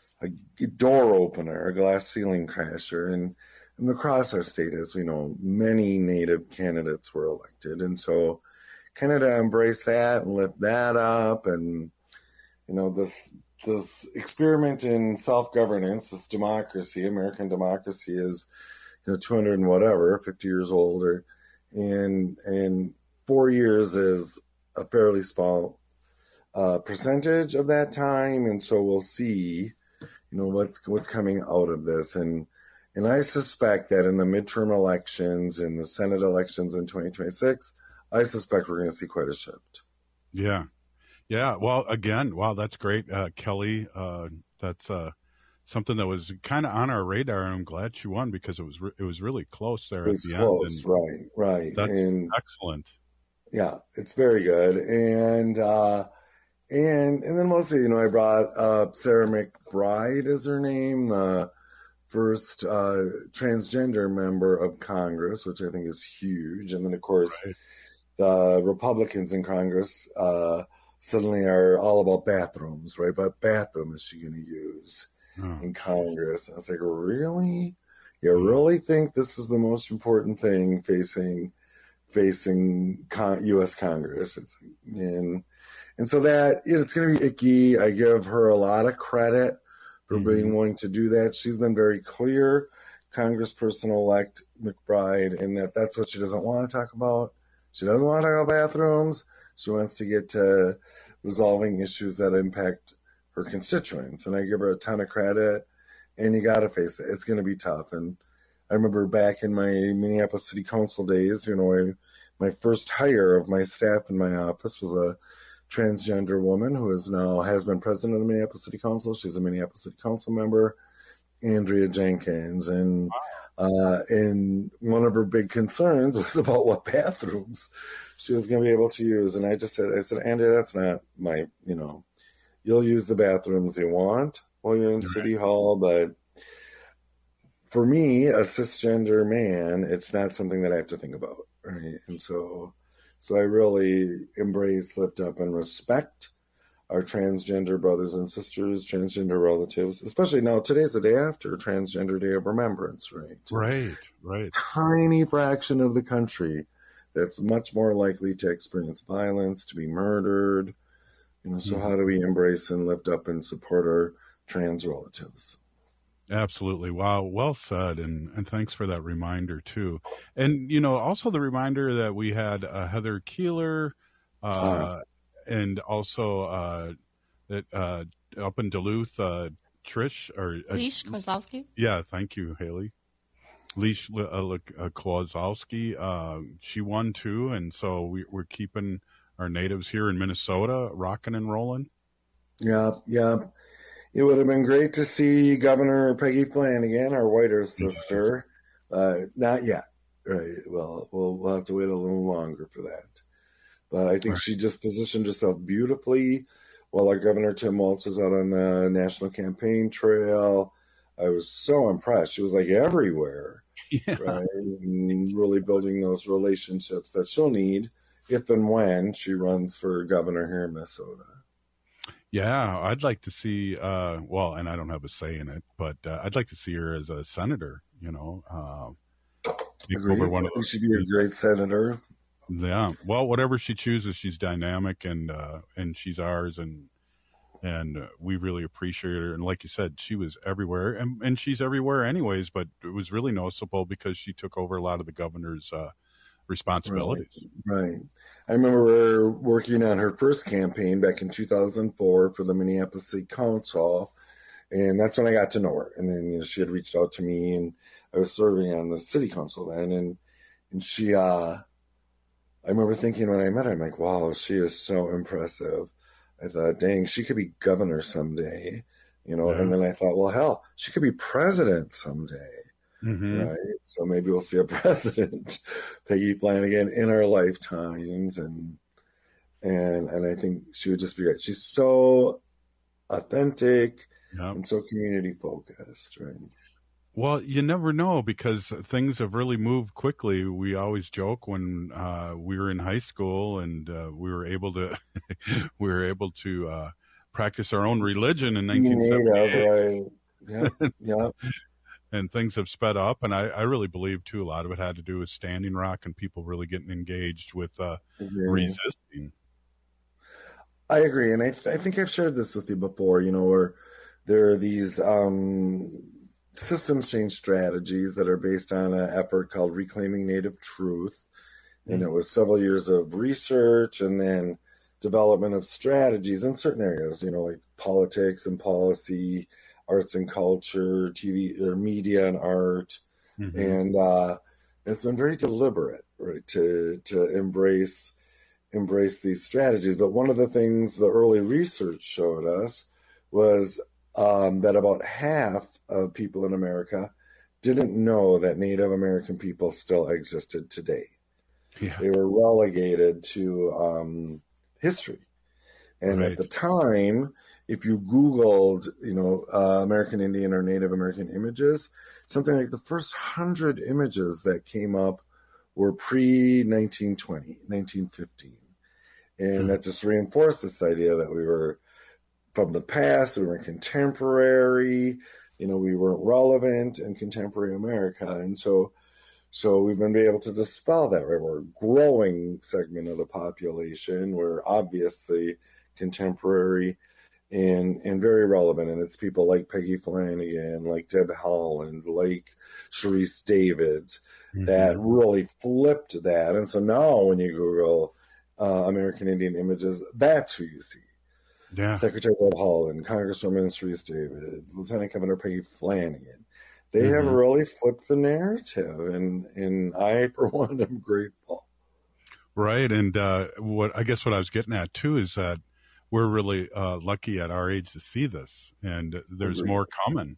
a door opener, a glass ceiling crasher. And, and across our state, as we know, many Native candidates were elected. And so Canada embraced that and lift that up. And, you know, this... This experiment in self-governance, this democracy, American democracy, is, you know, two hundred and whatever, fifty years old, or, and and four years is a fairly small uh, percentage of that time, and so we'll see, you know, what's what's coming out of this, and and I suspect that in the midterm elections, in the Senate elections in twenty twenty-six, I suspect we're going to see quite a shift. Yeah. Yeah, well, again, wow, that's great, uh, Kelly. Uh, that's uh, something that was kind of on our radar, and I'm glad she won, because it was re- it was really close there it was at the close, end. And right, right. That's and, excellent. Yeah, it's very good, and uh, and and then mostly, you know, I brought up Sarah McBride as her name, the first uh, transgender member of Congress, which I think is huge, and then of course right. the Republicans in Congress. Uh, suddenly are all about bathrooms, right? But bathroom is she going to use oh. in Congress? And I was like, really? You really think this is the most important thing facing facing con- U S Congress? It's, and and so that it's going to be icky. I give her a lot of credit for mm-hmm. being willing to do that. She's been very clear, Congressperson-elect McBride, in that that's what she doesn't want to talk about. She doesn't want to talk about bathrooms. She wants to get to resolving issues that impact her constituents. And I give her a ton of credit. And you got to face it. It's going to be tough. And I remember back in my Minneapolis City Council days, you know, I, my first hire of my staff in my office was a transgender woman who is now has been president of the Minneapolis City Council. She's a Minneapolis City Council member, Andrea Jenkins. And uh, and one of her big concerns was about what bathrooms she was going to be able to use. And I just said, I said, Andrea, that's not my, you know, you'll use the bathrooms you want while you're in right. City Hall. But for me, a cisgender man, it's not something that I have to think about. Right. And so, so I really embrace, lift up, and respect our transgender brothers and sisters, transgender relatives, especially now. Today's the day after Transgender Day of Remembrance, right? Right, right. Tiny fraction of the country that's much more likely to experience violence, to be murdered. You know, so mm-hmm. how do we embrace and lift up and support our trans relatives? Absolutely. Wow. Well said. And, and thanks for that reminder too. And, you know, also the reminder that we had uh, Heather Keeler, uh, uh, and also uh, that uh, up in Duluth, uh, Trish or uh, Leash Kozlowski. Yeah, thank you, Haley. Leash uh, uh, Kozlowski. Uh, she won too, and so we, we're keeping our natives here in Minnesota rocking and rolling. Yeah, yeah. It would have been great to see Governor Peggy Flanagan, our whiter sister. Uh, not yet, right? Well, well, we'll have to wait a little longer for that. But I think right. she just positioned herself beautifully while our Governor Tim Walz was out on the national campaign trail. I was so impressed. She was like everywhere yeah. right? And really building those relationships that she'll need if and when she runs for governor here in Minnesota. Yeah, I'd like to see, uh, well, and I don't have a say in it, but uh, I'd like to see her as a senator, you know. Uh, over one of those. She'd be a great senator. Yeah, well, whatever she chooses, she's dynamic, and uh, and she's ours, and and uh, we really appreciate her. And like you said, she was everywhere, and, and she's everywhere anyways, but it was really noticeable because she took over a lot of the governor's uh, responsibilities. Right. right. I remember working on her first campaign back in two thousand four for the Minneapolis City Council, and that's when I got to know her. And then, you know, she had reached out to me, and I was serving on the city council then, and and she, uh, I remember thinking when I met her, I'm like, wow, she is so impressive. I thought, dang, she could be governor someday, you know. Yeah. And then I thought, well, hell, she could be president someday. Mm-hmm. Right, so maybe we'll see a president, Peggy Flanagan, in our lifetimes, and and and I think she would just be great. She's so authentic yep. and so community focused, right? Well, you never know because things have really moved quickly. We always joke when uh, we were in high school and uh, we were able to we were able to uh, practice our own religion in nineteen seventy-eight. Right? Yeah, yeah. And things have sped up, and I, I really believe, too, a lot of it had to do with Standing Rock and people really getting engaged with uh, resisting. I agree, and I, I think I've shared this with you before, you know, where there are these um, systems change strategies that are based on an effort called Reclaiming Native Truth, and mm-hmm. it was several years of research and then development of strategies in certain areas, you know, like politics and policy, arts and culture, T V or media and art. Mm-hmm. And uh, it's been very deliberate, right, to to embrace embrace these strategies. But one of the things the early research showed us was um, that about half of people in America didn't know that Native American people still existed today. Yeah. They were relegated to um, history. And right. at the time, if you Googled, you know, uh, American Indian or Native American images, something like the first hundred images that came up were pre nineteen twenty, nineteen fifteen. And mm. that just reinforced this idea that we were from the past, we were contemporary, you know, we weren't relevant in contemporary America. And so, so we've been able to dispel that, right? We're a growing segment of the population. We're obviously contemporary and and very relevant, and it's people like Peggy Flanagan, like Deb Haaland, like Sharice Davids mm-hmm. that really flipped that. And so now when you Google uh, American Indian images, that's who you see. Yeah. Secretary Deb Haaland, Congresswoman Sharice Davids, Lieutenant Governor Peggy Flanagan. They mm-hmm. have really flipped the narrative, and and I, for one, am grateful. Right, and uh, what I guess what I was getting at too is that we're really uh, lucky at our age to see this, and there's Agreed. More coming.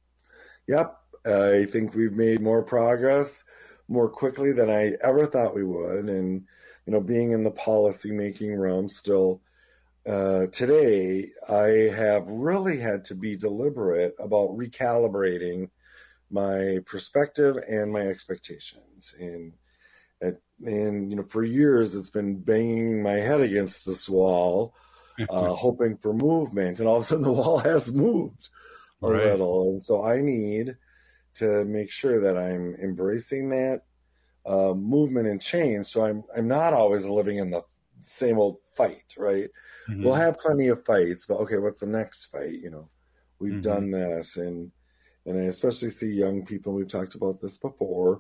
Yep. I think we've made more progress more quickly than I ever thought we would. And, you know, being in the policymaking realm still uh, today, I have really had to be deliberate about recalibrating my perspective and my expectations. And, and, you know, for years, it's been banging my head against this wall, Uh, hoping for movement, and all of a sudden the wall has moved a right. little. And so I need to make sure that I'm embracing that uh, movement and change. So I'm I'm not always living in the same old fight, right? Mm-hmm. We'll have plenty of fights, but okay, what's the next fight? You know, we've mm-hmm. done this, and and I especially see young people. We've talked about this before.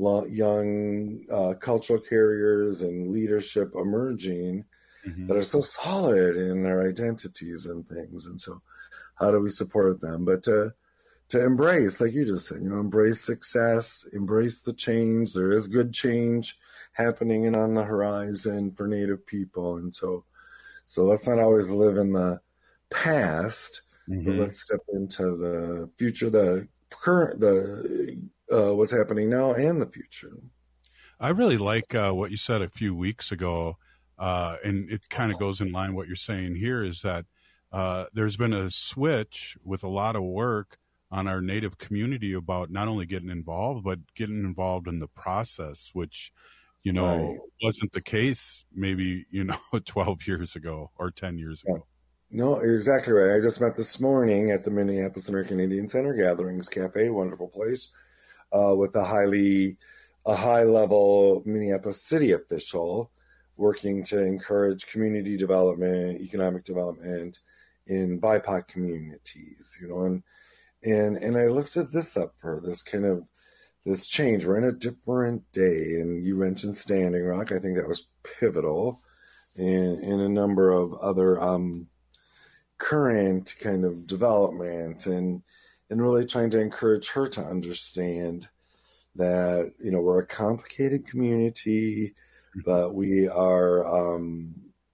Young uh, cultural carriers and leadership emerging. Mm-hmm. that are so solid in their identities and things. And so how do we support them? But to, to embrace, like you just said, you know, embrace success, embrace the change. There is good change happening and on the horizon for Native people. And so, so let's not always live in the past, mm-hmm. but let's step into the future, the current, the, uh, what's happening now and the future. I really like uh, what you said a few weeks ago. Uh, and it kind of goes in line what you're saying here is that uh, there's been a switch with a lot of work on our Native community about not only getting involved, but getting involved in the process, which, you know, right. wasn't the case maybe, you know, twelve years ago or ten years ago. No, you're exactly right. I just met this morning at the Minneapolis American Indian Center Gatherings Cafe, wonderful place, uh, with a highly, a high-level Minneapolis city official working to encourage community development, economic development in B I P O C communities, you know, and and and I lifted this up for this kind of this change. We're in a different day, and you mentioned Standing Rock. I think that was pivotal, and in a number of other um, current kind of developments, and and really trying to encourage her to understand that, you know, we're a complicated community, but we are um,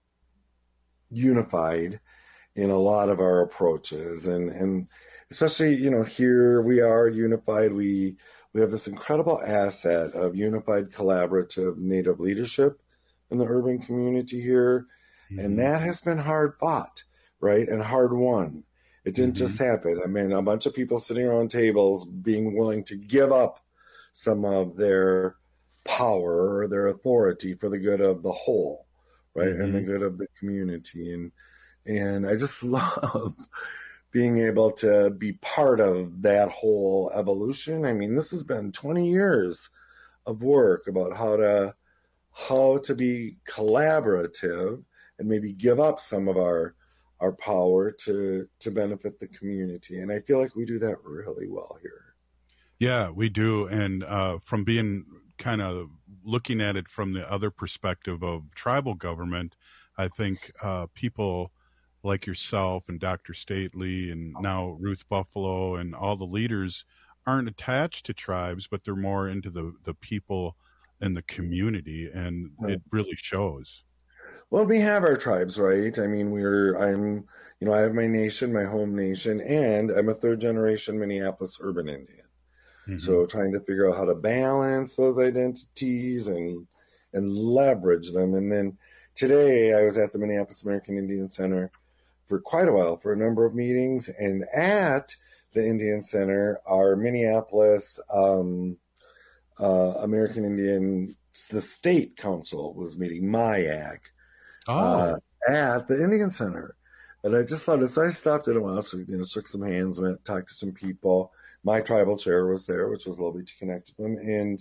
unified in a lot of our approaches, and and especially, you know, here we are unified. We we have this incredible asset of unified collaborative Native leadership in the urban community here, mm-hmm. and that has been hard fought, right, and hard won. It didn't mm-hmm. just happen. I mean, a bunch of people sitting around tables being willing to give up some of their power or their authority for the good of the whole, right, mm-hmm. and the good of the community. And and I just love being able to be part of that whole evolution. I mean, this has been twenty years of work about how to how to be collaborative and maybe give up some of our our power to to benefit the community. And I feel like we do that really well here. Yeah, we do. And uh, from being kind of looking at it from the other perspective of tribal government, I think uh, people like yourself and Doctor Stately and now Ruth Buffalo and all the leaders aren't attached to tribes, but they're more into the, the people and the community, and right. it really shows. Well, we have our tribes, right? I mean, we're, I'm, you know, I have my nation, my home nation, and I'm a third generation Minneapolis urban Indian. Mm-hmm. So trying to figure out how to balance those identities and and leverage them. And then today I was at the Minneapolis American Indian Center for quite a while for a number of meetings. And at the Indian Center, our Minneapolis um, uh, American Indian, the state council was meeting, M I A C, oh. uh, at the Indian Center. And I just thought, so I stopped in a while, so, you know, shook some hands, went, talked to some people. My tribal chair was there, which was lovely to connect with them. And,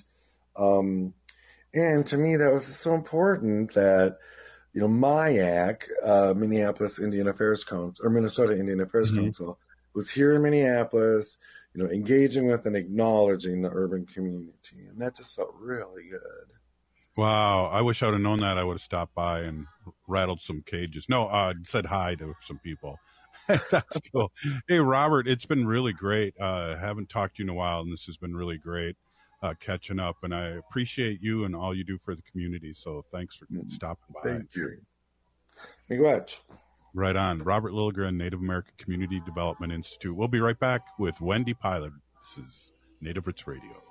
um, and to me, that was so important that, you know, M I A C, uh, Minneapolis Indian Affairs Council, or Minnesota Indian Affairs mm-hmm. Council, was here in Minneapolis, you know, engaging with and acknowledging the urban community. And that just felt really good. Wow. I wish I would have known that. I would have stopped by and rattled some cages. No, uh, said hi to some people. That's cool. Hey, Robert, it's been really great. Uh, haven't talked to you in a while, and this has been really great uh, catching up. And I appreciate you and all you do for the community. So thanks for mm-hmm. stopping by. Thank you. Miigwech. Right on. Robert Lilligren, Native American Community Development Institute. We'll be right back with Wendy Pilot. This is Native Roots Radio.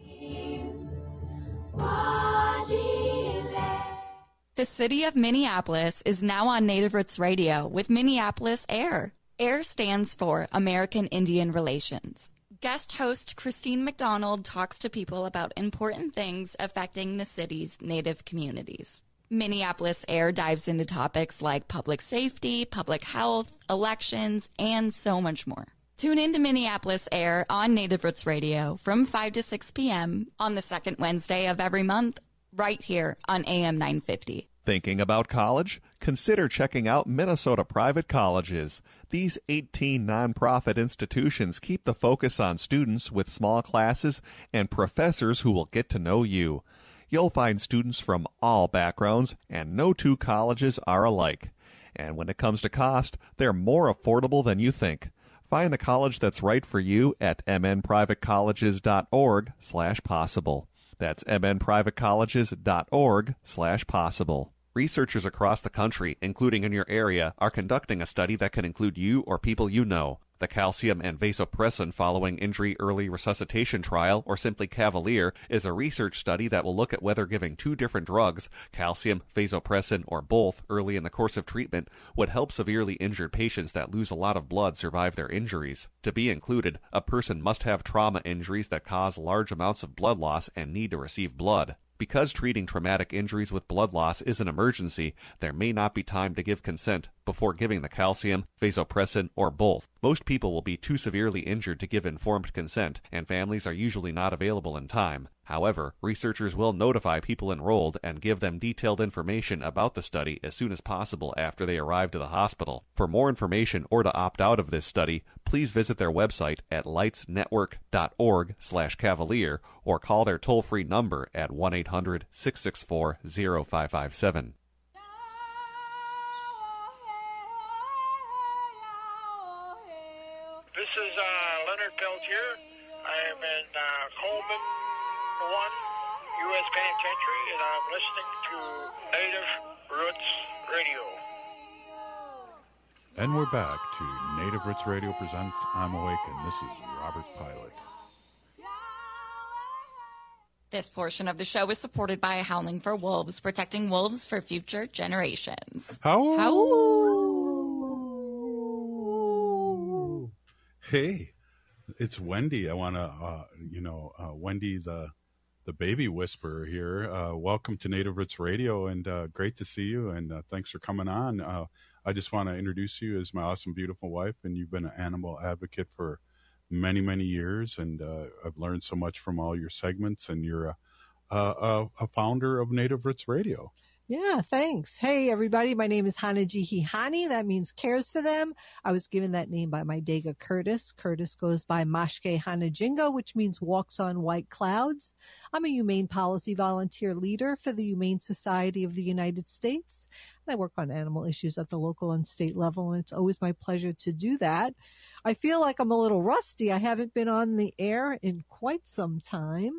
The city of Minneapolis is now on Native Roots Radio with Minneapolis AIR. AIR stands for American Indian Relations. Guest host Christine McDonald talks to people about important things affecting the city's Native communities. Minneapolis AIR dives into topics like public safety, public health, elections, and so much more. Tune in to Minneapolis AIR on Native Roots Radio from five to six p.m. on the second Wednesday of every month, right here on A M nine fifty. Thinking about college? Consider checking out Minnesota Private Colleges. These eighteen nonprofit institutions keep the focus on students with small classes and professors who will get to know you. You'll find students from all backgrounds, and no two colleges are alike. And when it comes to cost, they're more affordable than you think. Find the college that's right for you at mnprivatecolleges.org slash possible. That's mnprivatecolleges.org slash possible. Researchers across the country, including in your area, are conducting a study that can include you or people you know. The calcium and vasopressin following injury early resuscitation trial, or simply CAVALIER, is a research study that will look at whether giving two different drugs, calcium, vasopressin, or both, early in the course of treatment would help severely injured patients that lose a lot of blood survive their injuries. To be included, a person must have trauma injuries that cause large amounts of blood loss and need to receive blood. Because treating traumatic injuries with blood loss is an emergency, there may not be time to give consent before giving the calcium, vasopressin, or both. Most people will be too severely injured to give informed consent, and families are usually not available in time. However, researchers will notify people enrolled and give them detailed information about the study as soon as possible after they arrive to the hospital. For more information or to opt out of this study, please visit their website at lightsnetwork.org slash cavalier or call their toll-free number at one eight hundred, six six four, zero five five seven. This is uh, Leonard Peltier. I am in uh, Coleman one U S Penitentiary, and I'm listening to Native Roots Radio. And we're back to Native Roots Radio presents I'm Awake, and this is Robert Pilot. This portion of the show is supported by Howling for Wolves, protecting wolves for future generations. How? How? Hey, it's Wendy. I want to, uh, you know, uh, Wendy, the the baby whisperer here. Uh, welcome to Native Roots Radio, and uh, great to see you, and uh, thanks for coming on. Uh, I just want to introduce you as my awesome, beautiful wife, and you've been an animal advocate for many, many years, and uh, I've learned so much from all your segments, and you're a, a, a founder of Native Roots Radio. Yeah, thanks. Hey, everybody. My name is Hanaji Hihani. That means cares for them. I was given that name by my Dega Curtis. Curtis goes by Mashke Hanajinga, which means walks on white clouds. I'm a humane policy volunteer leader for the Humane Society of the United States. I work on animal issues at the local and state level, and it's always my pleasure to do that. I feel like I'm a little rusty. I haven't been on the air in quite some time.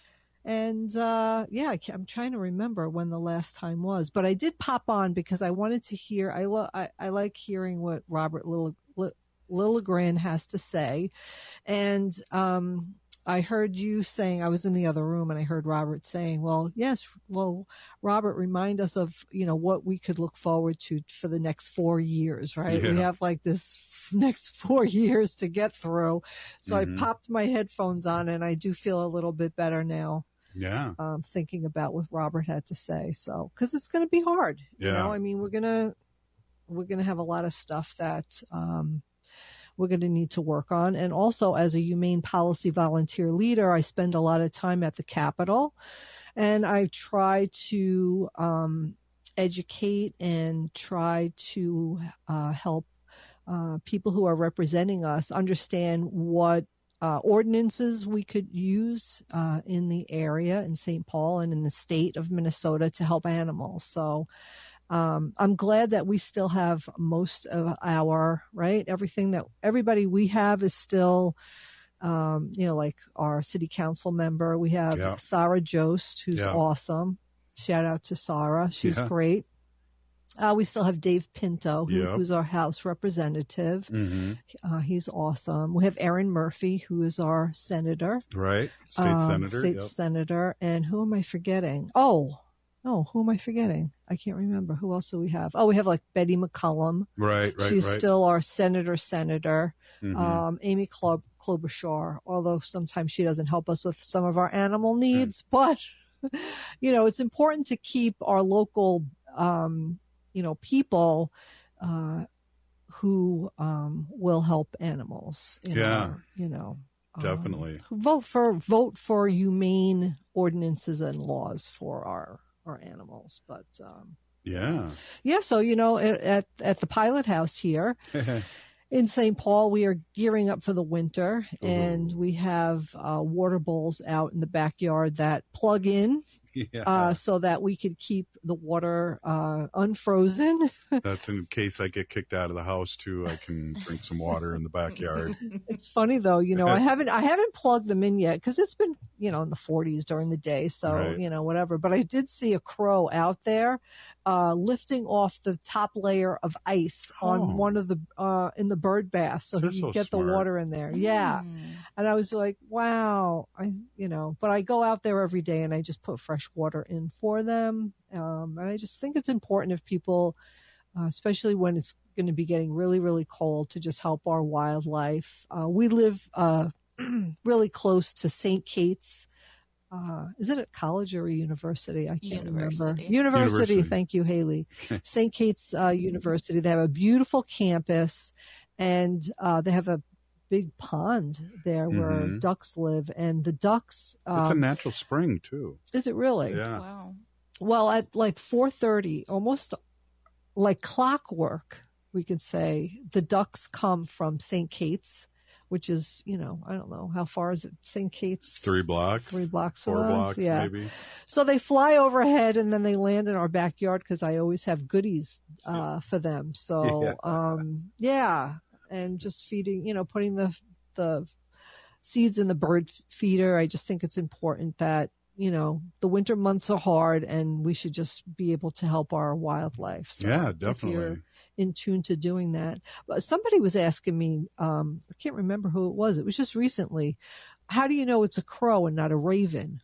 And, uh, yeah, I'm trying to remember when the last time was, but I did pop on because I wanted to hear, I, lo- I, I like hearing what Robert Lill- Lill- Lilligren has to say. And, um, I heard you saying, I was in the other room and I heard Robert saying, well, yes, well, Robert, remind us of, you know, what we could look forward to for the next four years, right? Yeah. We have like this next four years to get through. So mm-hmm. I popped my headphones on and I do feel a little bit better now. Yeah. Um, thinking about what Robert had to say. So, cause it's going to be hard, yeah. you know, I mean, we're going to, we're going to have a lot of stuff that, um, we're going to need to work on. And also as a humane policy volunteer leader, I spend a lot of time at the Capitol and I try to, um, educate and try to, uh, help, uh, people who are representing us understand what Uh, ordinances we could use uh, in the area in Saint Paul and in the state of Minnesota to help animals. So um, I'm glad that we still have most of our, right, everything that everybody we have is still, um, you know, like our city council member. We have yeah. Sarah Jost, who's yeah. awesome. Shout out to Sarah. She's yeah. great. Uh, we still have Dave Pinto, who, yep. who's our House representative. Mm-hmm. Uh, he's awesome. We have Erin Murphy, who is our senator. Right. State um, senator. State yep. senator. And who am I forgetting? Oh, oh, who am I forgetting? I can't remember. Who else do we have? Oh, we have like Betty McCollum. Right, right, She's right. still our senator, senator. Mm-hmm. Um, Amy Klob- Klobuchar, although sometimes she doesn't help us with some of our animal needs. Mm. But, you know, it's important to keep our local um you know, people uh, who um, will help animals. In yeah, our, you know, definitely um, vote for vote for humane ordinances and laws for our our animals. But um, yeah, yeah. So you know, at at the Pilot House here in Saint Paul, we are gearing up for the winter, Ooh. and we have uh, water bowls out in the backyard that plug in. Yeah. Uh, so that we could keep the water uh, unfrozen. That's in case I get kicked out of the house too. I can drink some water in the backyard. It's funny though, you know, I haven't I haven't plugged them in yet because it's been, you know, in the forties during the day, so right. you know, whatever. But I did see a crow out there uh, lifting off the top layer of ice Oh. on one of the uh, in the bird bath, so They're he so could get smart. the water in there. Yeah, and I was like, wow, I you know, but I go out there every day and I just put fresh water in for them, um, and I just think it's important if people, uh, especially when it's going to be getting really really cold, to just help our wildlife. Uh, we live uh, really close to Saint Kate's. Uh, is it a college or a university? I can't remember. University. University. University. Thank you, Haley. Saint Kate's uh, University. They have a beautiful campus, and uh, they have a big pond there where Mhm. ducks live. And the ducks. Um, It's a natural spring too. Is it really? Yeah. Wow. Well, at like four thirty, almost like clockwork, we could say, the ducks come from Saint Kate's, which is, you know, I don't know, how far is it? Saint Kate's? Three blocks. Three blocks Four from us? blocks, Yeah. maybe. So they fly overhead and then they land in our backyard because I always have goodies uh, for them. So, Yeah. um, yeah. And just feeding, you know, putting the, the seeds in the bird feeder. I just think it's important that, you know, the winter months are hard and we should just be able to help our wildlife. So Yeah, if definitely. you're in tune to doing that. But somebody was asking me, um, I can't remember who it was. It was just recently. How do you know it's a crow and not a raven?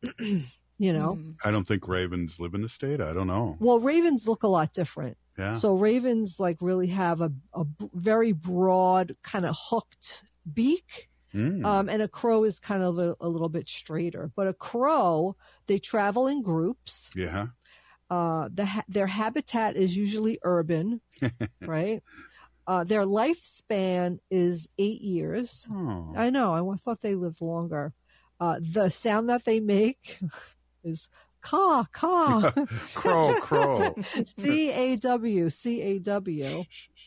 You know? I don't think ravens live in the state. I don't know. Well, ravens look a lot different. Yeah. So ravens like really have a, a b- very broad kind of hooked beak. Mm. Um, and a crow is kind of a, a little bit straighter. But a crow, they travel in groups. Yeah. Uh, the ha- their habitat is usually urban, right? Uh, their lifespan is eight years. Oh. I know. I wa- thought they lived longer. Uh, the sound that they make is caw, caw. Crow, crow. C A W, C A W.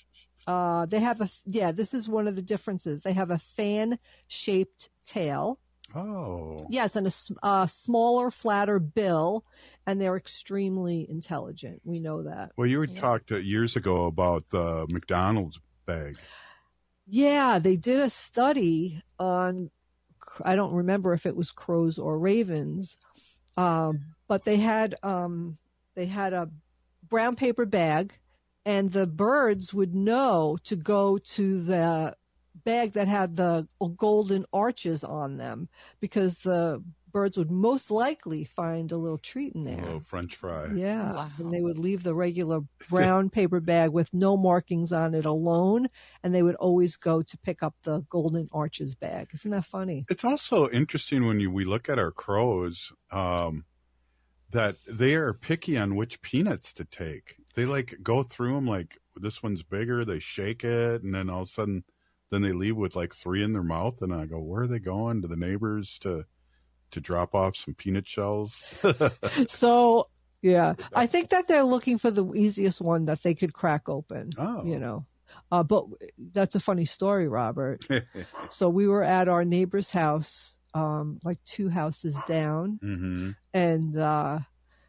Uh, they have a, yeah, this is one of the differences. They have a fan-shaped tail. Oh. Yes, and a s- uh, smaller, flatter bill, and they're extremely intelligent. We know that. Well, you had talked uh, years ago about the McDonald's bag. Yeah, they did a study on, I don't remember if it was crows or ravens, um, but they had um, they had a brown paper bag, and the birds would know to go to the bag that had the golden arches on them because the birds would most likely find a little treat in A there. little French fry. Yeah. Wow. And they would leave the regular brown paper bag with no markings on it alone, and they would always go to pick up the golden arches bag. Isn't that funny? It's also interesting when you we look at our crows um, that they are picky on which peanuts to take. They like go through them like this one's bigger. They shake it, and then all of a sudden, then they leave with like three in their mouth. And I go, where are they going? To the neighbors to to drop off some peanut shells? So, yeah, I think that they're looking for the easiest one that they could crack open. Oh. You know, uh, but that's a funny story, Robert. So we were at our neighbor's house, um, like two houses down, Mm-hmm. and uh,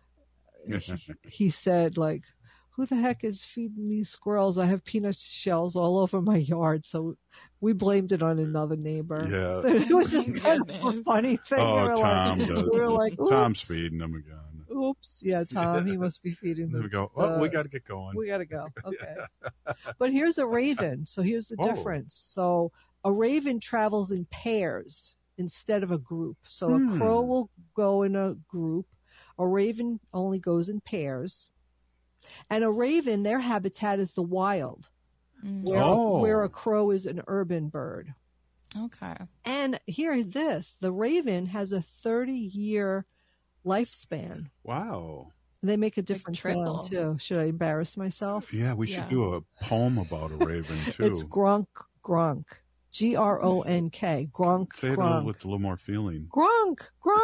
he, he said, like, who the heck is feeding these squirrels? I have peanut shells all over my yard. So we blamed it on another neighbor. Yeah. It was just kind of a funny thing. Oh, we were Tom like, does. we were like, Tom's oops. feeding them again. Oops. Yeah, Tom, he must be feeding There them. we go. Oh, we got to get going. We got to go. Okay. But here's a raven. So here's the Oh. difference. So a raven travels in pairs instead of a group. So Hmm. a crow will go in a group. A raven only goes in pairs. And a raven, their habitat is the wild, where, Oh. where a crow is an urban bird. Okay. And hear this, the raven has a thirty-year lifespan. Wow. They make a different triple. sound, too. Should I embarrass myself? Yeah, we should Yeah. do a poem about a raven, too. It's gronk, gronk. G R O N K. Gronk, Say it a little, gronk. with a little more feeling. Gronk,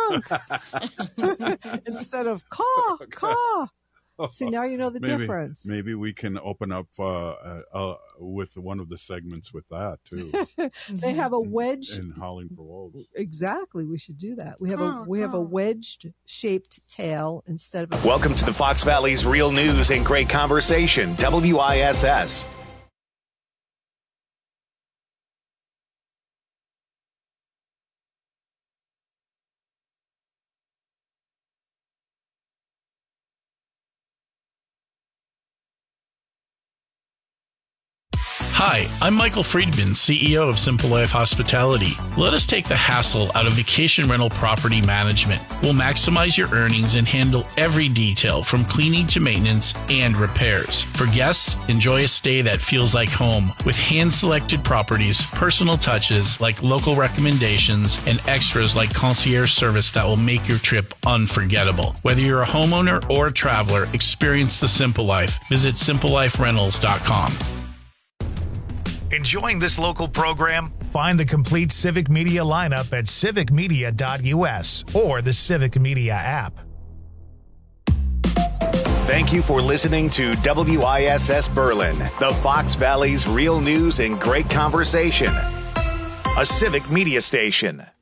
gronk. Instead of caw, caw. See, now you know the maybe, difference. Maybe we can open up uh, uh, uh, with one of the segments with that, too. They have a wedge. And howling for wolves. Exactly. We should do that. We have Caw, a we have a caw. wedged shaped tail instead of a Welcome to the Fox Valley's Real News and Great Conversation, W I S S. Hi, I'm Michael Friedman, C E O of Simple Life Hospitality. Let us take the hassle out of vacation rental property management. We'll maximize your earnings and handle every detail from cleaning to maintenance and repairs. For guests, enjoy a stay that feels like home with hand-selected properties, personal touches like local recommendations, and extras like concierge service that will make your trip unforgettable. Whether you're a homeowner or a traveler, experience the Simple Life. Visit simple life rentals dot com. Enjoying this local program? Find the complete Civic Media lineup at civic media dot u s or the Civic Media app. Thank you for listening to W I S S Berlin, the Fox Valley's real news and great conversation. A Civic Media station.